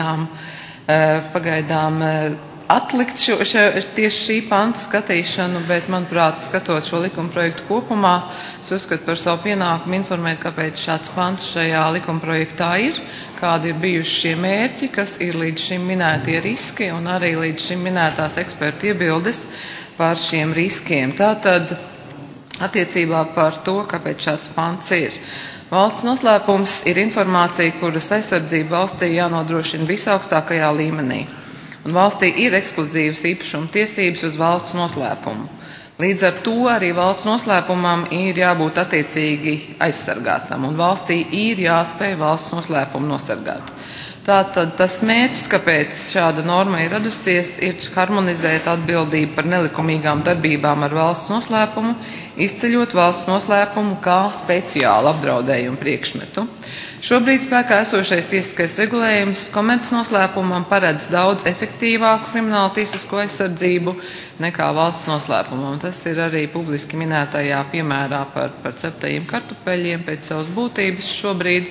Speaker 1: pagaidām atlikt tieši šī panta skatīšanu, bet, manuprāt, skatot šo likuma projektu kopumā, es uzskatu par savu pienākumu informēt, kāpēc šāds pants šajā likuma projektā ir, kādi ir bijuši šie mērķi, kas ir līdz šim minētie riski un arī līdz šim minētās ekspertu iebildes par šiem riskiem. Tātad attiecībā par to, kāpēc šāds pants ir. Valsts noslēpums ir informācija, kuras aizsardzība valstī jānodrošina visaugstākajā līmenī. Un valstī ir ekskluzīvas īpašuma tiesības uz valsts noslēpumu. Līdz ar to arī valsts noslēpumam ir jābūt attiecīgi aizsargātam, un valstī ir jāspēj valsts noslēpumu nosargāt. Tātad tas mērķis, kāpēc šāda norma ir radusies, ir harmonizēt atbildību par nelikumīgām darbībām ar valsts noslēpumu, izceļot valsts noslēpumu kā speciālu apdraudējumu priekšmetu. Šobrīd spēkā esošais tiesiskais regulējums komercnoslēpumam paredz daudz efektīvāku kriminālu tiesisko aizsardzību nekā valsts noslēpumam. Tas ir arī publiski minētajā piemērā par ceptajiem kartupeļiem. Pēc savas būtības šobrīd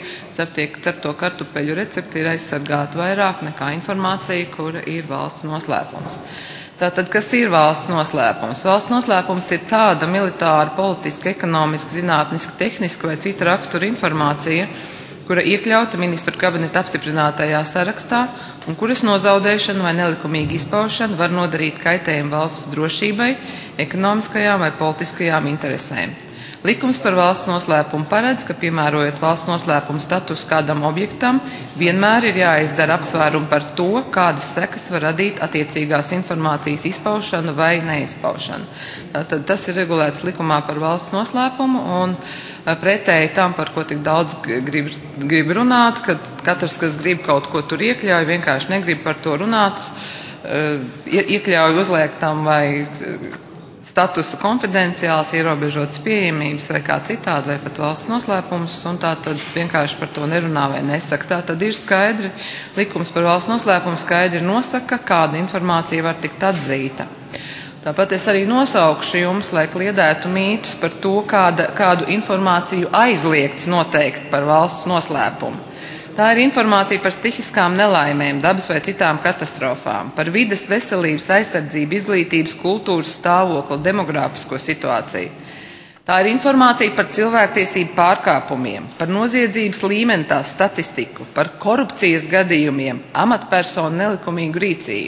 Speaker 1: cepto kartupeļu recepti ir aizsargāti vairāk nekā informācija, kura ir valsts noslēpums. Tātad, kas ir valsts noslēpums? Valsts noslēpums ir tāda militāra, politiska, ekonomiska, zinātniska, tehniska vai cita rakstura informācija, kura iekļauta ministru kabineta apstiprinātajā sarakstā un kuras nozaudēšana vai nelikumīga izpaušana var nodarīt kaitējumu valsts drošībai, ekonomiskajām vai politiskajām interesēm. Likums par valsts noslēpumu paredz, ka piemērojot valsts noslēpumu statusu kādam objektam, vienmēr ir jāizdara apsvērumi par to, kādas sekas var radīt attiecīgās informācijas izpaušana vai neizpaušana. Tātad tas ir regulēts likumā par valsts noslēpumu un pretēji tam, par ko tik daudz grib runāt, kad katrs, kas grib kaut ko tur iekļauj, vienkārši negrib par to runāt, iekļauj uzliek tam vai statusu konfidenciāls, ierobežotas pieejamības vai kā citādi, vai pat valsts noslēpums, un tā tad vienkārši par to nerunā vai nesaka. Tā tad ir skaidri, likums par valsts noslēpumu skaidri nosaka, kāda informācija var tikt atzīta. Tāpat es arī nosaukšu jums, lai kliedētu mītus par to, kādu informāciju aizliegts noteikt par valsts noslēpumu. Tā ir informācija par stihiskām nelaimēm, dabas vai citām katastrofām, par vides, veselības aizsardzību, izglītības, kultūras stāvokli, demogrāfisko situāciju. Tā ir informācija par cilvēktiesību pārkāpumiem, par noziedzības līmeni tās statistiku, par korupcijas gadījumiem, amatpersonu nelikumīgu rīcību.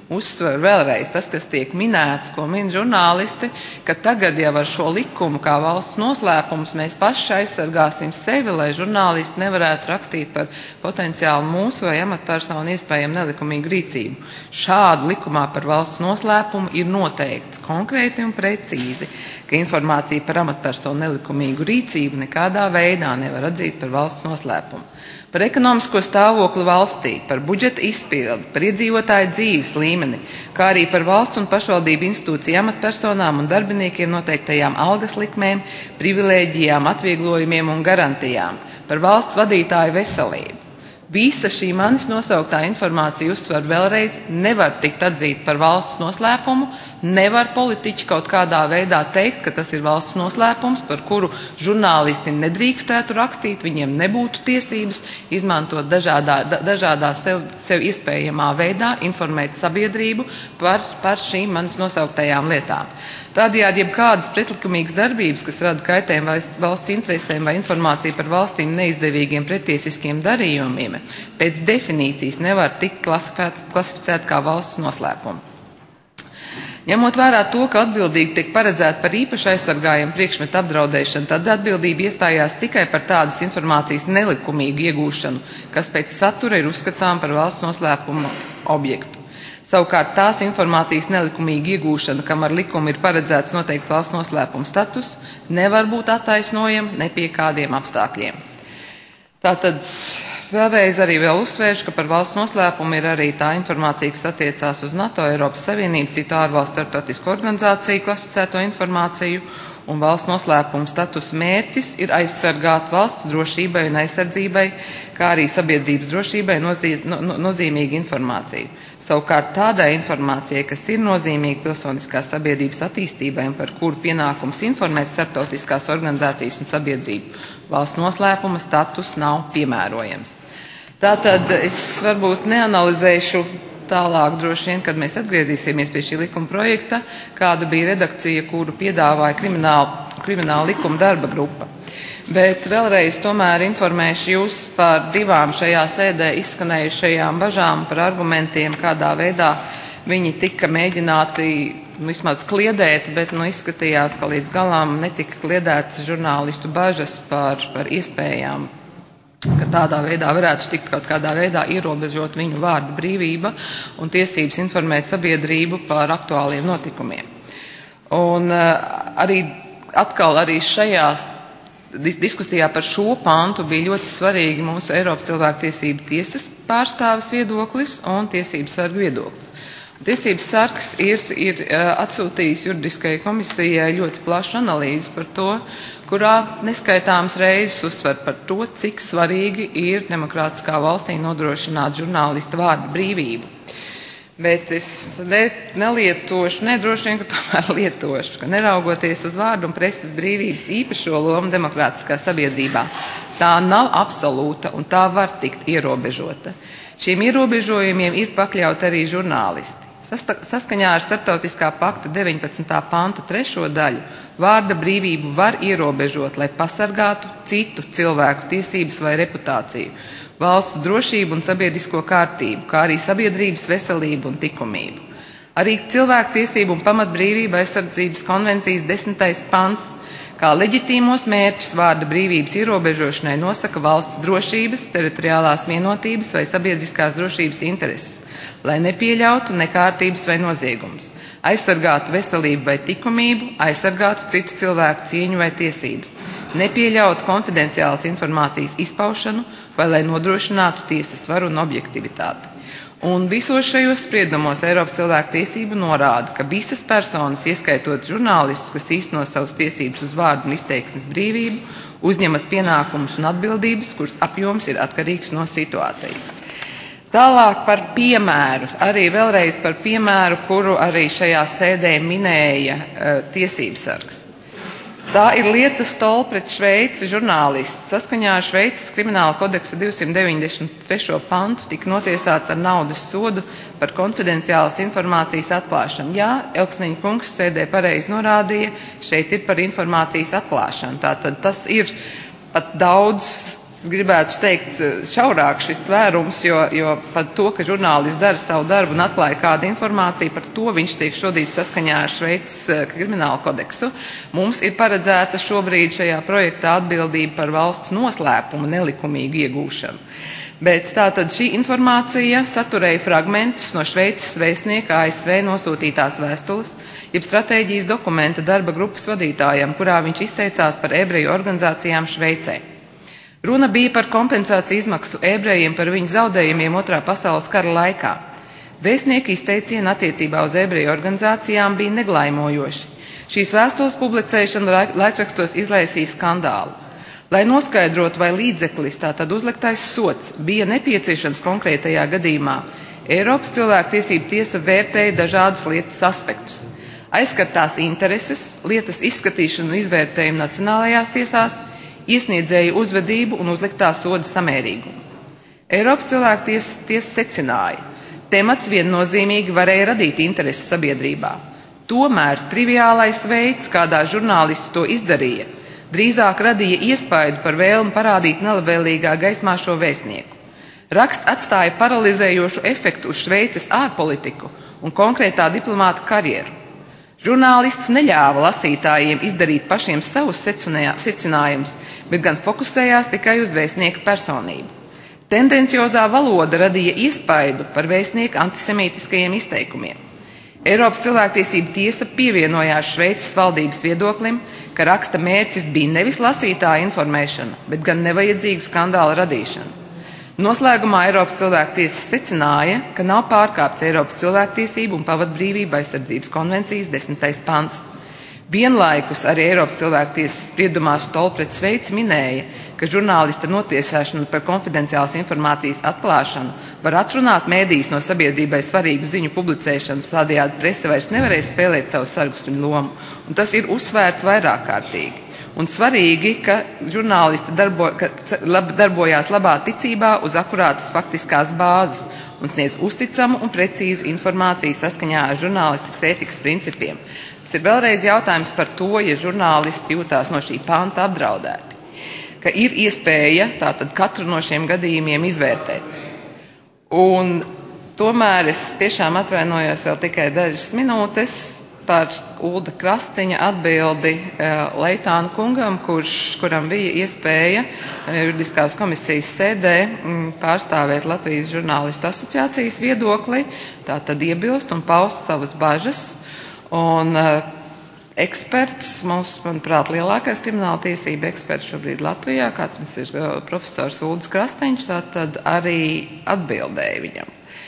Speaker 1: uzsver vēlreiz tas, kas tiek minēts, ko min žurnālisti, ka tagad jau ar šo likumu kā valsts noslēpumus mēs paši aizsargāsim sevi, lai žurnālisti nevarētu rakstīt par potenciāli mūsu vai amatpersonu iespējamu nelikumīgu rīcību. Šādi likumā par valsts noslēpumu ir noteikts konkrēti un precīzi, ka informācija par amatpersonu nelikumīgu rīcību nekādā veidā nevar atzīt par valsts noslēpumu. Par ekonomisko stāvokli valstī, par budžeta izpildi, par iedzīvotāju dzīves līmeni, kā arī par valsts un pašvaldību institūciju amatpersonām un darbiniekiem noteiktajām algas likmēm, privilēģijām, atvieglojumiem un garantijām, par valsts vadītāju veselību. Visa šī manis nosauktā informācija, uzsver vēlreiz, nevar tikt atzīt par valsts noslēpumu, nevar politiķi kaut kādā veidā teikt, ka tas ir valsts noslēpums, par kuru žurnālisti nedrīkstētu rakstīt, viņiem nebūtu tiesības izmantot dažādā sev iespējamā veidā informēt sabiedrību par šīm manis nosauktajām lietām. Tādējādi jebkādas pretlikumīgas darbības, kas rada kaitējumu valsts interesēm vai informāciju par valstīm neizdevīgiem pretiesiskiem darījumiem, pēc definīcijas nevar tikt klasificēt kā valsts noslēpumu. Ņemot vērā to, ka atbildīgi tiek paredzēta par īpaši aizsargājumu priekšmetu apdraudēšanu, tad atbildība iestājās tikai par tādas informācijas nelikumīgu iegūšanu, kas pēc satura ir uzskatām par valsts noslēpumu objektu. Savukārt tās informācijas nelikumīga iegūšana, kam ar likumu ir paredzēts noteikti valsts noslēpuma status, nevar būt attaisnojama ne pie kādiem apstākļiem. Tātad vēlreiz arī uzsvēršu, ka par valsts noslēpumu ir arī tā informācija, kas attiecās uz NATO, Eiropas Savienību, citu ārvalstu starptautisku organizāciju klasificēto informāciju, un valsts noslēpuma status mērķis ir aizsargāt valsts drošībai un aizsardzībai, kā arī sabiedrības drošībai nozīmīgu informāciju. Savukārt tādai informācijai, kas ir nozīmīga pilsoniskās sabiedrības attīstībai un par kuru pienākums informēt starptautiskās organizācijas un sabiedrību, valsts noslēpuma status nav piemērojams. Tātad es varbūt neanalizēšu tālāk droši vien, kad mēs atgriezīsimies pie šī likuma projekta, kāda bija redakcija, kuru piedāvāja krimināla likuma darba grupa. Bet vēlreiz tomēr informēšu jūs par divām šajā sēdē izskanējušajām bažām, par argumentiem, kādā veidā viņi tika mēģināti vismaz kliedēt, bet izskatījās, ka līdz galām netika kliedētas žurnālistu bažas par iespējām, ka tādā veidā varētu tikt kaut kādā veidā ierobežot viņu vārdu brīvība un tiesības informēt sabiedrību par aktuāliem notikumiem. Un arī šajās diskusijā par šo pantu bija ļoti svarīgi mūsu Eiropas cilvēktiesību tiesas pārstāvis viedoklis un tiesības sarga viedoklis. Tiesības sargs ir atsūtījis juridiskajai komisijai ļoti plašu analīzi par to, kurā neskaitāmas reizes uzsver par to, cik svarīgi ir demokrātiskā valstī nodrošināt žurnālista vārda brīvību. Bet es nelietošu, droši vien, ka tomēr lietošu, ka neraugoties uz vārdu un preses brīvības īpašo lomu demokrātiskā sabiedrībā, tā nav absolūta un tā var tikt ierobežota. Šiem ierobežojumiem ir pakļauti arī žurnālisti. Saskaņā ar Starptautiskā pakta 19. panta 3. daļu vārda brīvību var ierobežot, lai pasargātu citu cilvēku tiesības vai reputāciju, valsts drošību un sabiedrisko kārtību, kā arī sabiedrības veselību un likumību. Arī cilvēktiesību un pamatbrīvība aizsardzības konvencijas 10. pants, kā leģitīmos mērķus vārda brīvības ierobežošanai nosaka valsts drošības, teritoriālās vienotības vai sabiedriskās drošības intereses, lai nepieļautu nekārtības vai noziegumus, aizsargātu veselību vai likumību, aizsargātu citu cilvēku cieņu vai tiesības, nepieļautu konfidenciālas informācijas izpaušanu vai lai nodrošinātu tiesas varu un objektivitāti. Un visos šajos spriedumos Eiropas cilvēktiesība norāda, ka visas personas, ieskaitot žurnālistus, kas īsteno savas tiesības uz vārdu un izteiksmes brīvību, uzņemas pienākumus un atbildības, kuras apjoms ir atkarīgs no situācijas. Tālāk par piemēru, arī vēlreiz par piemēru, kuru arī šajā sēdē minēja tiesības sargs. Tā ir lieta Stoll pret Šveici žurnālists. Saskaņā ar Šveices krimināla kodeksa 293. pantu tika notiesāts ar naudas sodu par konfidenciālas informācijas atklāšanu. Jā, Elksniņa kungs sēdē pareizi norādīja, šeit ir par informācijas atklāšanu. Tātad tas ir pat daudz Es gribētu teikt šaurāk šis tvērums, jo par to, ka žurnālists dara savu darbu un atklāja kādu informāciju, par to viņš tiek šodīts saskaņā ar Šveices kriminālu kodeksu. Mums ir paredzēta šobrīd šajā projektā atbildība par valsts noslēpumu nelikumīgu iegūšanu. Bet tātad šī informācija saturēja fragmentus no Šveices vēstnieka ASV nosūtītās vēstules, jeb stratēģijas dokumenta darba grupas vadītājam, kurā viņš izteicās par ebreju organizācijām Šveicē. Runa bija par kompensāciju izmaksu ebrejiem par viņu zaudējumiem Otrā pasaules kara laikā. Vēstnieka izteicieni attiecībā uz ebreju organizācijām bija neglaimojoši. Šīs vēstules publicēšana laikrakstos izraisīja skandālu. Lai noskaidrotu, vai līdzeklis, tātad uzliktais sods, bija nepieciešams konkrētajā gadījumā, Eiropas cilvēktiesību tiesa vērtēja dažādus lietas aspektus. Aizskartās intereses, lietas izskatīšanu un izvērtējumu nacionālajās tiesās, iesniedzēju uzvedību un uzliktā soda samērīgumu. Eiropas cilvēktiesa secināja, temats viennozīmīgi varēja radīt intereses sabiedrībā. Tomēr triviālais veids, kādā žurnālists to izdarīja, drīzāk radīja iespaidu par vēlmi parādīt nelabvēlīgā gaismā šo vēstnieku. Raksts atstāja paralizējošu efektu uz Šveices ārpolitiku un konkrētā diplomāta karjeru. Žurnālists neļāva lasītājiem izdarīt pašiem savus secinājumus, bet gan fokusējās tikai uz vēstnieka personību. Tendenciozā valoda radīja iespaidu par vēstnieka antisemītiskajiem izteikumiem. Eiropas cilvēktiesība tiesa pievienojās Šveices valdības viedoklim, ka raksta mērķis bija nevis lasītāja informēšana, bet gan nevajadzīga skandāla radīšana. Noslēgumā Eiropas cilvēktiesa secināja, ka nav pārkāpts Eiropas cilvēktiesību un pavadbrīvību aizsardzības konvencijas 10. pants. Vienlaikus arī Eiropas cilvēktiesas spriedumā Stoll pret Šveici minēja, ka žurnālista notiesāšana par konfidenciālas informācijas atklāšanu var atrunāt mēdījus no sabiedrībai svarīgu ziņu publicēšanas, tādējādi prese vairs nevarēs spēlēt savu sargstuņu lomu, un tas ir uzsvērts vairāk kārtīgi. Un svarīgi, ka žurnālisti darbojās labā ticībā uz akurātas faktiskās bāzes un sniedz uzticamu un precīzu informāciju saskaņā ar žurnālistikas ētikas principiem. Tas ir vēlreiz jautājums par to, ja žurnālisti jūtās no šī panta apdraudēti, ka ir iespēja tātad katru no šiem gadījumiem izvērtēt. Un tomēr es tiešām atvainojos vēl tikai dažas minūtes par Ulda Krastiņa atbildi Leitāna kungam, kuram bija iespēja juridiskās komisijas sēdē pārstāvēt Latvijas žurnālistu asociācijas viedokli, tātad iebilst un paust savas bažas. Un eksperts, manuprāt, lielākais krimināla tiesība eksperts šobrīd Latvijā, kāds mums ir profesors Ulds Krastiņš, tātad arī atbildēja viņam.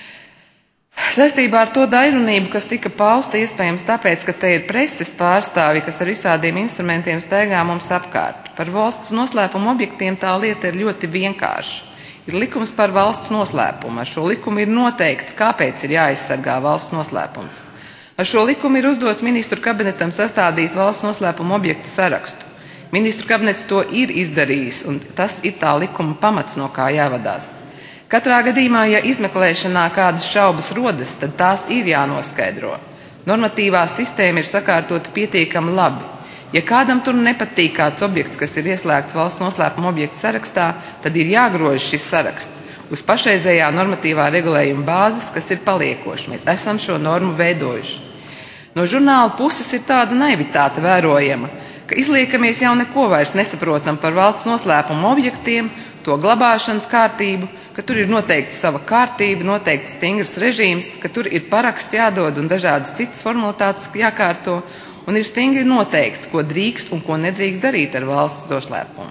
Speaker 1: Saistībā ar to daļrunību, kas tika pausta, iespējams tāpēc, ka te ir preses pārstāvi, kas ar visādiem instrumentiem staigā mums apkārt. Par valsts noslēpumu objektiem tā lieta ir ļoti vienkārša. Ir likums par valsts noslēpumu. Ar šo likumu ir noteikts, kāpēc ir jāaizsargā valsts noslēpums. Ar šo likumu ir uzdots ministru kabinetam sastādīt valsts noslēpumu objektu sarakstu. Ministru kabinets to ir izdarījis, un tas ir tā likuma pamats, no kā jāvadās. Katrā gadījumā, ja izmeklēšanā kādas šaubas rodas, tad tās ir jānoskaidro. Normatīvā sistēma ir sakārtota pietiekami labi. Ja kādam tur nepatīk kāds objekts, kas ir ieslēgts valsts noslēpuma objektu sarakstā, tad ir jāgrož šis saraksts uz pašreizējā normatīvā regulējuma bāzes, kas ir paliekoši. Mēs esam šo normu veidojuši. No žurnāla puses ir tāda naivitāte vērojama, ka izliekamies jau neko vairs nesaprotam par valsts noslēpuma objektiem, to glabāšanas kārtību, ka tur ir noteikti sava kārtība, noteikti stingrs režīms, ka tur ir paraksts jādod un dažādas citas formalitātes jākārto, un ir stingri noteikts, ko drīkst un ko nedrīkst darīt ar valsts noslēpumu.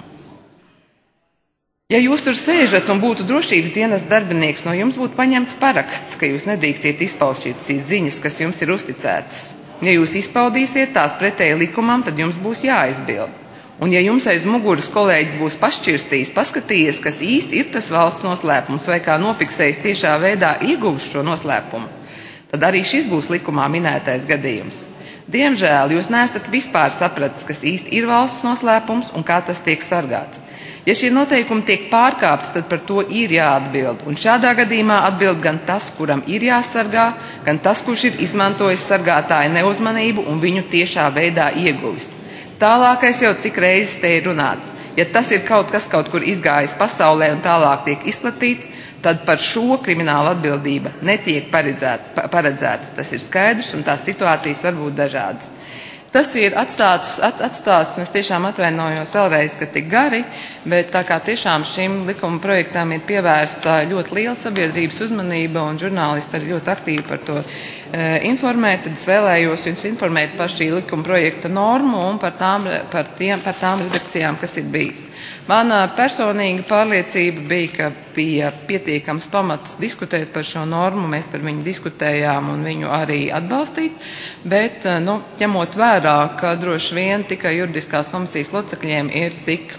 Speaker 1: Ja jūs tur sēžat un būtu drošības dienas darbinieks, no jums būtu paņemts paraksts, ka jūs nedrīkstiet izpaust šīs ziņas, kas jums ir uzticētas. Ja jūs izpaudīsiet tās pretēji likumam, tad jums būs jāizbild. Un ja jums aiz muguras kolēģis būs pašķirstījis, paskatījies, kas īsti ir tas valsts noslēpums vai kā nofiksējis tiešā veidā ieguvis šo noslēpumu, tad arī šis būs likumā minētais gadījums. Diemžēl jūs neesat vispār sapratis, kas īsti ir valsts noslēpums un kā tas tiek sargāts. Ja šie noteikumi tiek pārkāpti, tad par to ir jāatbild. Un šādā gadījumā atbild gan tas, kuram ir jāsargā, gan tas, kurš ir izmantojis sargātāju neuzmanību un viņu tiešā veidā ieguvis. Tālākais jau cik reizes te ir runāts. Ja tas ir kaut kas kaut kur izgājis pasaulē un tālāk tiek izplatīts, tad par šo kriminālu atbildība netiek paredzēta. Tas ir skaidrs un tās situācijas var būt dažādas. Tas ir atstāts, un es tiešām atvainojos vēlreiz, ka tik gari, bet tā kā tiešām šim likuma projektam ir pievērsta ļoti liela sabiedrības uzmanība un žurnālisti arī ļoti aktīvi par to informē, tad es vēlējos jums informēt par šī likuma projekta normu un par tām redakcijām, kas ir bijis. Mana personīga pārliecība bija, ka bija pietiekams pamats diskutēt par šo normu, mēs par viņu diskutējām un viņu arī atbalstīt, bet, ņemot vērā, ka droši vien tikai juridiskās komisijas locekļiem ir tik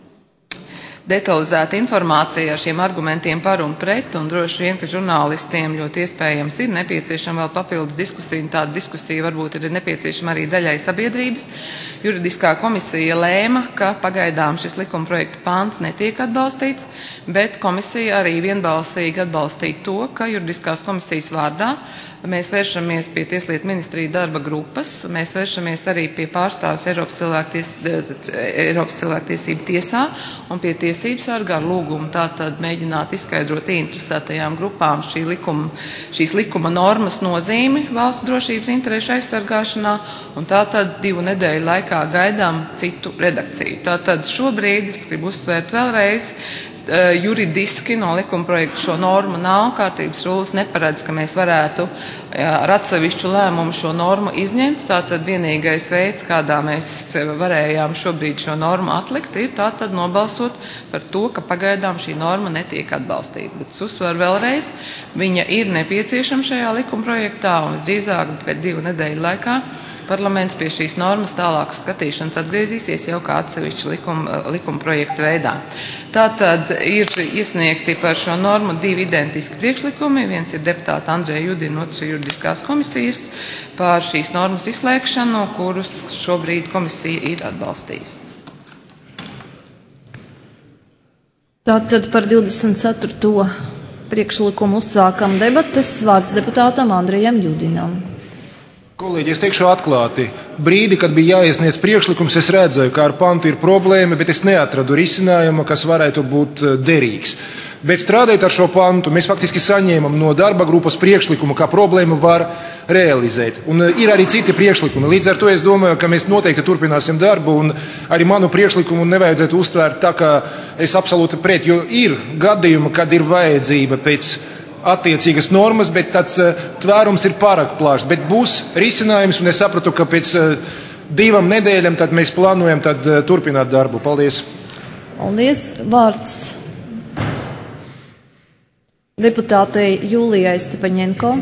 Speaker 1: detalizēta informācija ar šiem argumentiem par un pret, un droši vien, ka žurnālistiem ļoti iespējams ir nepieciešama vēl papildus diskusija, un tāda diskusija varbūt ir nepieciešama arī daļai sabiedrības. Juridiskā komisija lēma, ka pagaidām šis likuma projekta pāns netiek atbalstīts, bet komisija arī vienbalsīgi atbalstīja to, ka juridiskās komisijas vārdā mēs vēršamies pie Tieslietu ministrija darba grupas, mēs vēršamies arī pie pārstāvis Eiropas cilvēktiesību tiesā un pie tiesības sarga ar lūgumu tātad mēģināt izskaidrot interesētajām grupām šīs likuma normas nozīmi valsts drošības interešu aizsargāšanā, un tātad 2 nedēļu laikā gaidām citu redakciju. Tātad šobrīd es gribu uzsvērt vēlreiz, juridiski no likuma projekta šo normu nav, kārtības rullis neparedz, ka mēs varētu ar atsevišķu lēmumu šo normu izņemt. Tātad vienīgais veids, kādā mēs varējām šobrīd šo normu atlikt, ir tātad nobalsot par to, ka pagaidām šī norma netiek atbalstīta. Bet es uzsveru vēlreiz, viņa ir nepieciešama šajā likuma projektā un visdrīzāk pēc 2 nedēļu laikā parlaments pie šīs normas tālākas skatīšanas atgriezīsies jau kā atsevišķi likuma projekta veidā. Tātad ir iesniegti par šo normu 2 identiski priekšlikumi. Viens ir deputāta Andreja Judina, otrs ir juridiskās komisijas par šīs normas izslēgšanu, kurus šobrīd komisija ir atbalstījusi.
Speaker 2: Tātad par 24. priekšlikumu uzsākam debates. Vārds deputātam Andrejam Judinam.
Speaker 6: Kolēģi, es teikšu atklāti, brīdi, kad bija jāiesniedz priekšlikums, es redzēju, ka ar pantu ir problēma, bet es neatradu risinājumu, kas varētu būt derīgs. Bet strādājot ar šo pantu, mēs faktiski saņēmam no darba grupas priekšlikumu, kā problēmu var realizēt. Un ir arī citi priekšlikumi. Līdz ar to es domāju, ka mēs noteikti turpināsim darbu, un arī manu priekšlikumu nevajadzētu uztvērt tā, ka es absolūti pret, jo ir gadījumi, kad ir vajadzība pēc attiecīgas normas, bet tāds tvērums ir pārāk plašs. Bet būs risinājums, un es sapratu, ka pēc 2 nedēļām tad mēs plānojam tad turpināt darbu. Paldies!
Speaker 2: Paldies! Vārds deputātei Jūlijai Stepaņenko.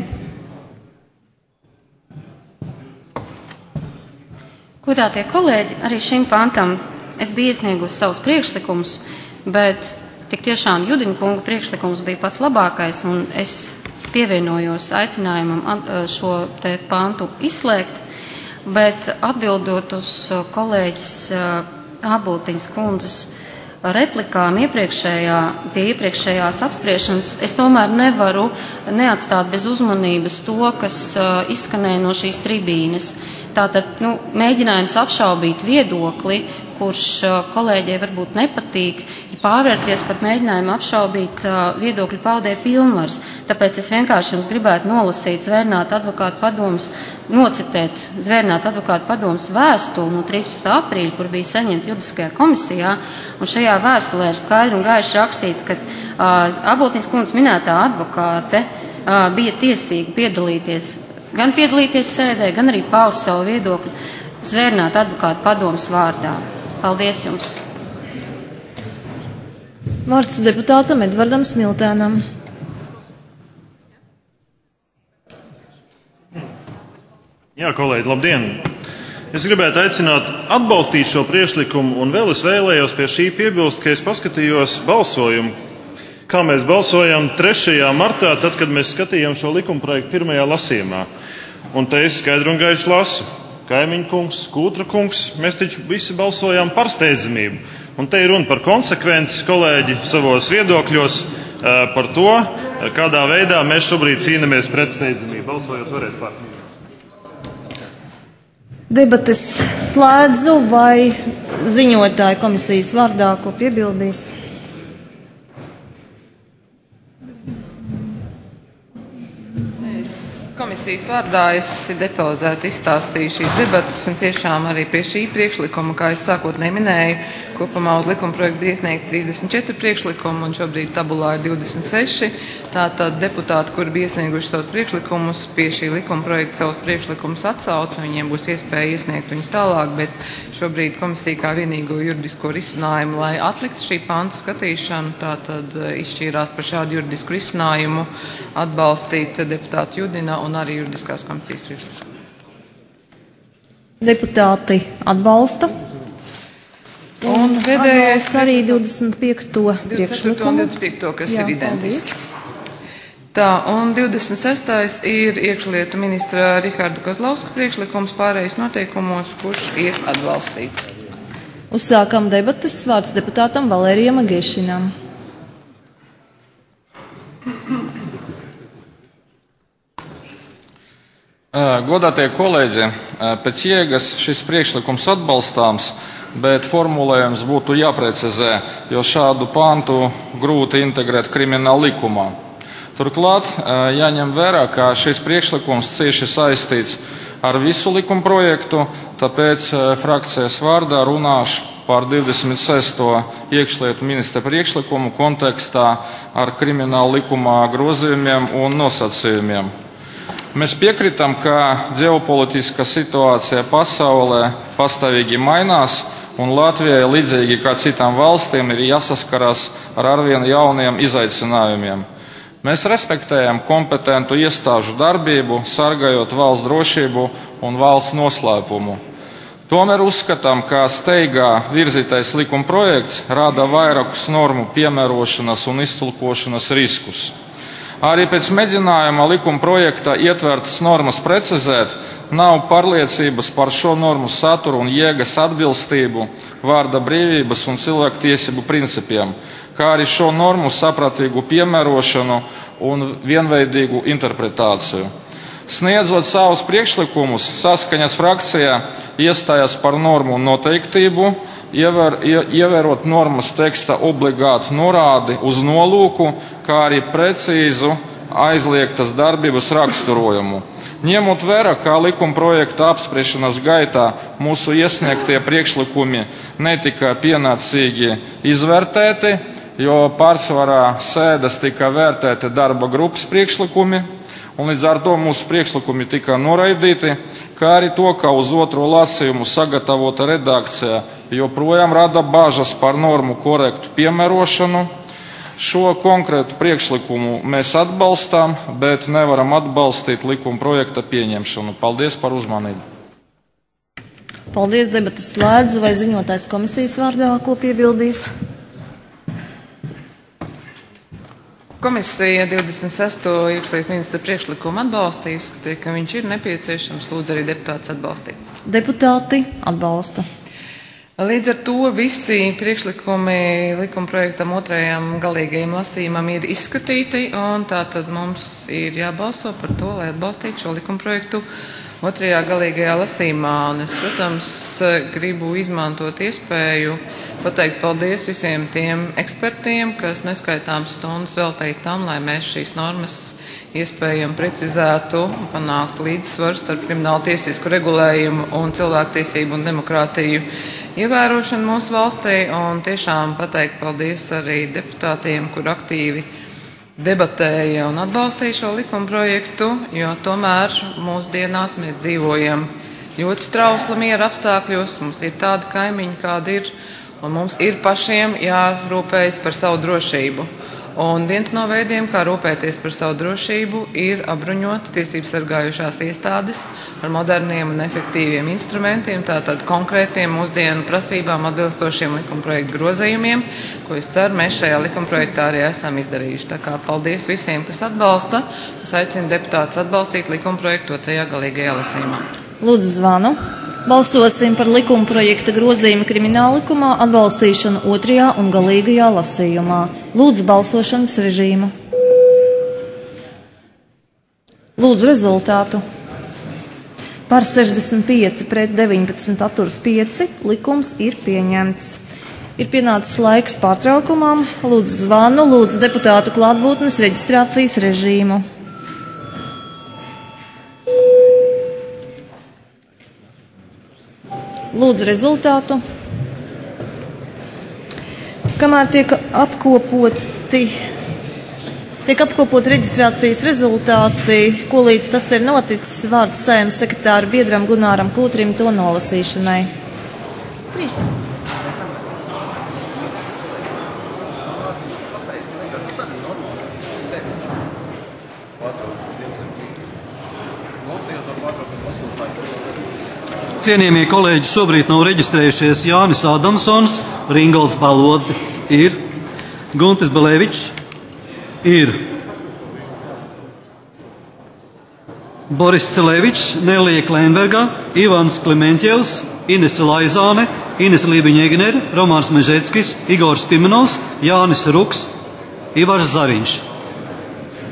Speaker 5: Godātie kolēģi, arī šim pantam es biju iesniegusi savus priekšlikumus, bet tik tiešām Judina kunga priekšlikums bija pats labākais, un es pievienojos aicinājumam šo te pantu izslēgt, bet atbildot uz kolēģis Āboltiņas kundzes replikām pie iepriekšējās apspriešanas, es tomēr nevaru neatstāt bez uzmanības to, kas izskanēja no šīs tribīnes. Tātad, mēģinājums apšaubīt viedokli, kurš kolēģei varbūt nepatīk, pārvērties par mēģinājumu apšaubīt viedokļu paudē pilnvaras. Tāpēc es vienkārši jums gribētu nolasīt nocitēt Zvērinātu advokātu padomes vēstuli no 13. aprīļa, kur bija saņemta juridiskajā komisijā, un šajā vēstulē ir skaidri un gaiši rakstīts, ka Āboltiņas kundzes minētā advokāte bija tiesīga piedalīties sēdē, gan arī paust savu viedokļu Zvērinātu advokātu padomes vārdā. Paldies jums!
Speaker 2: Vārds deputātam Edvardam Smiltēnam.
Speaker 9: Jā, kolēģi, labdien! Es gribētu aicināt atbalstīt šo priekšlikumu, un vēl es vēlējos pie šī piebilst, ka es paskatījos balsojumu, kā mēs balsojam 3. martā, tad, kad mēs skatījām šo likumprojektu pirmajā lasījumā. Un te es skaidru un gaišu lasu. Kaimiņu kungs, Kūtra kungs, mēs taču visi balsojām par steidzamību. Un te ir runa par konsekvenci, kolēģi, savos viedokļos par to, kādā veidā mēs šobrīd cīnāmies pret steidzamību. Balsojot vēlreiz par.
Speaker 2: Debates slēdzu, vai ziņotāja komisijas vārdā, ko piebildīs?
Speaker 1: Komisijas vārdā es detalizēti izstāstīju šīs debatas un tiešām arī pie šī priekšlikuma, kā es sākotnēji minēju, kopumā uz likuma projektu bija iesniegti 34 priekšlikumi un šobrīd tabulā ir 26. Tātad deputāti, kuri bija iesnieguši savus priekšlikumus, pie šī likuma projekta savus priekšlikumus atsauca, viņiem būs iespēja iesniegt viņus tālāk, bet šobrīd komisija kā vienīgo juridisko risinājumu, lai atliktu šī panta skatīšanu, tātad izšķīrās par šādu juridisku risinājumu atbalstīt deputātu Judina un arī juridiskās komisijas priekšlikumu.
Speaker 2: Deputāti atbalsta.
Speaker 1: Un pēdējais
Speaker 2: arī 25. priekšlikumu.
Speaker 1: 25. kas ir identiski. Tā, un 26. ir iekšlietu ministra Riharda Kozlauska priekšlikums pārējais noteikumos, kurš ir atbalstīts.
Speaker 2: Uzsākam debatas, vārds deputātam Valērijam Agešinam.
Speaker 4: Godātie kolēģi, pēc jēgas šis priekšlikums atbalstāms, bet formulējums būtu jāprecizē, jo šādu pantu grūti integrēt krimināla likumā. Turklāt jāņem vērā, ka šis priekšlikums cieši saistīts ar visu likuma projektu, tāpēc frakcijas vārdā runāšu par 26. iekšlietu ministra priekšlikumu kontekstā ar krimināla likumā grozījumiem un nosacījumiem. Mēs piekritam, ka ģeopolitiskā situācija pasaulē pastāvīgi mainās, un Latvijai, līdzīgi kā citām valstīm, ir jāsaskarās ar arvien jauniem izaicinājumiem. Mēs respektējam kompetentu iestāžu darbību, sargājot valsts drošību un valsts noslēpumu. Tomēr uzskatām, ka steigā virzītais likuma projekts rada vairākus normu piemērošanas un iztulkošanas riskus. Arī pēc mēģinājuma likuma projekta ietvertas normas precizēt, nav pārliecības par šo normu saturu un jēgas atbilstību vārda brīvības un cilvēktiesību principiem, kā arī šo normu sapratīgu piemērošanu un vienveidīgu interpretāciju. Sniedzot savus priekšlikumus, Saskaņas frakcijā iestājās par normu noteiktību, ievērot normas teksta obligātu norādi uz nolūku, kā arī precīzu aizliegtas darbības raksturojumu. Ņemot vērā, ka likuma projekta apspriešanas gaitā mūsu iesniegtie priekšlikumi netika pienācīgi izvērtēti, jo pārsvarā sēdes tika vērtēti darba grupas priekšlikumi, un līdz ar to mūsu priekšlikumi tika noraidīti, kā arī to, ka uz otro lasījumu sagatavota redakcija joprojām rada bažas par normu korektu piemērošanu. Šo konkrētu priekšlikumu mēs atbalstām, bet nevaram atbalstīt likuma projekta pieņemšanu. Paldies par uzmanību.
Speaker 2: Paldies, debatas slēdzu. Vai ziņotājs komisijas vārdā ko piebildīs?
Speaker 1: Komisija 26. iekšlietu ministra priekšlikumu atbalstīja, uzskatīja, ka viņš ir nepieciešams, lūdzu arī deputātus atbalstīt.
Speaker 2: Deputāti atbalsta.
Speaker 1: Līdz ar to visi priekšlikumi likuma projektam otrajam galīgajam lasījumam ir izskatīti, un tātad mums ir jābalso par to, lai atbalstītu šo likuma projektu otrajā galīgajā lasījumā. Un es, protams, gribu izmantot iespēju pateikt paldies visiem tiem ekspertiem, kas neskaitāms stundas veltīja tam, lai mēs šīs normas iespējami precizētu un panāktu līdzsvaru starp kriminālu tiesisku regulējumu un cilvēktiesību un demokrātiju ievērošanu mūsu valstī. Un tiešām pateikt paldies arī deputātiem, kur aktīvi debatēja un atbalstīja šo likuma projektu, jo tomēr mūsdienās mēs dzīvojam ļoti trausla miera apstākļos, mums ir tādi kaimiņi, kādi ir, un mums ir pašiem jārūpējas par savu drošību. Un viens no veidiem, kā rūpēties par savu drošību, ir apbruņot tiesību sargājušās iestādes ar moderniem un efektīviem instrumentiem, tātad konkrētiem mūsdienu prasībām atbilstošiem likumprojektu grozījumiem, ko es ceru, mēs šajā likumprojektā arī esam izdarījuši. Tā kā paldies visiem, kas atbalsta. Es aicinu deputātus atbalstīt likumprojektu otrajā galīgajā lasījumā.
Speaker 2: Lūdzu zvanu. Balsosim par likuma projekta grozījumu krimināla likumā atbalstīšanu otrajā un galīgajā lasījumā. Lūdzu balsošanas režīmu. Lūdzu rezultātu. Par 65 pret 19 atturas 5. Likums ir pieņemts. Ir pienācis laiks pārtraukumam. Lūdzu zvanu, lūdzu deputātu klātbūtnes reģistrācijas režīmu. Lūdzu rezultātu. Kamēr tiek apkopoti reģistrācijas rezultāti, ko līdz tas ir noticis, vārds Saeimas sekretāra biedram Gunāram Kūtrim to nolasīšanai. 3.
Speaker 3: Cienījamie kolēģi, šobrīd nav reģistrējušies Jānis Ādamsons, Ringolds Balodis ir, Guntis Belevičs ir, Boris Celevičs, Nelija Kleinberga, Ivans Klimentjevs, Inese Laizāne, Inese Lībiņa-Egnere, Romāns Mežeckis, Igors Pimenovs, Jānis Ruks, Ivars Zariņš.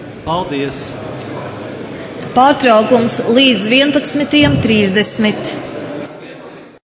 Speaker 3: Paldies!
Speaker 2: Pārtraukums līdz 11:30.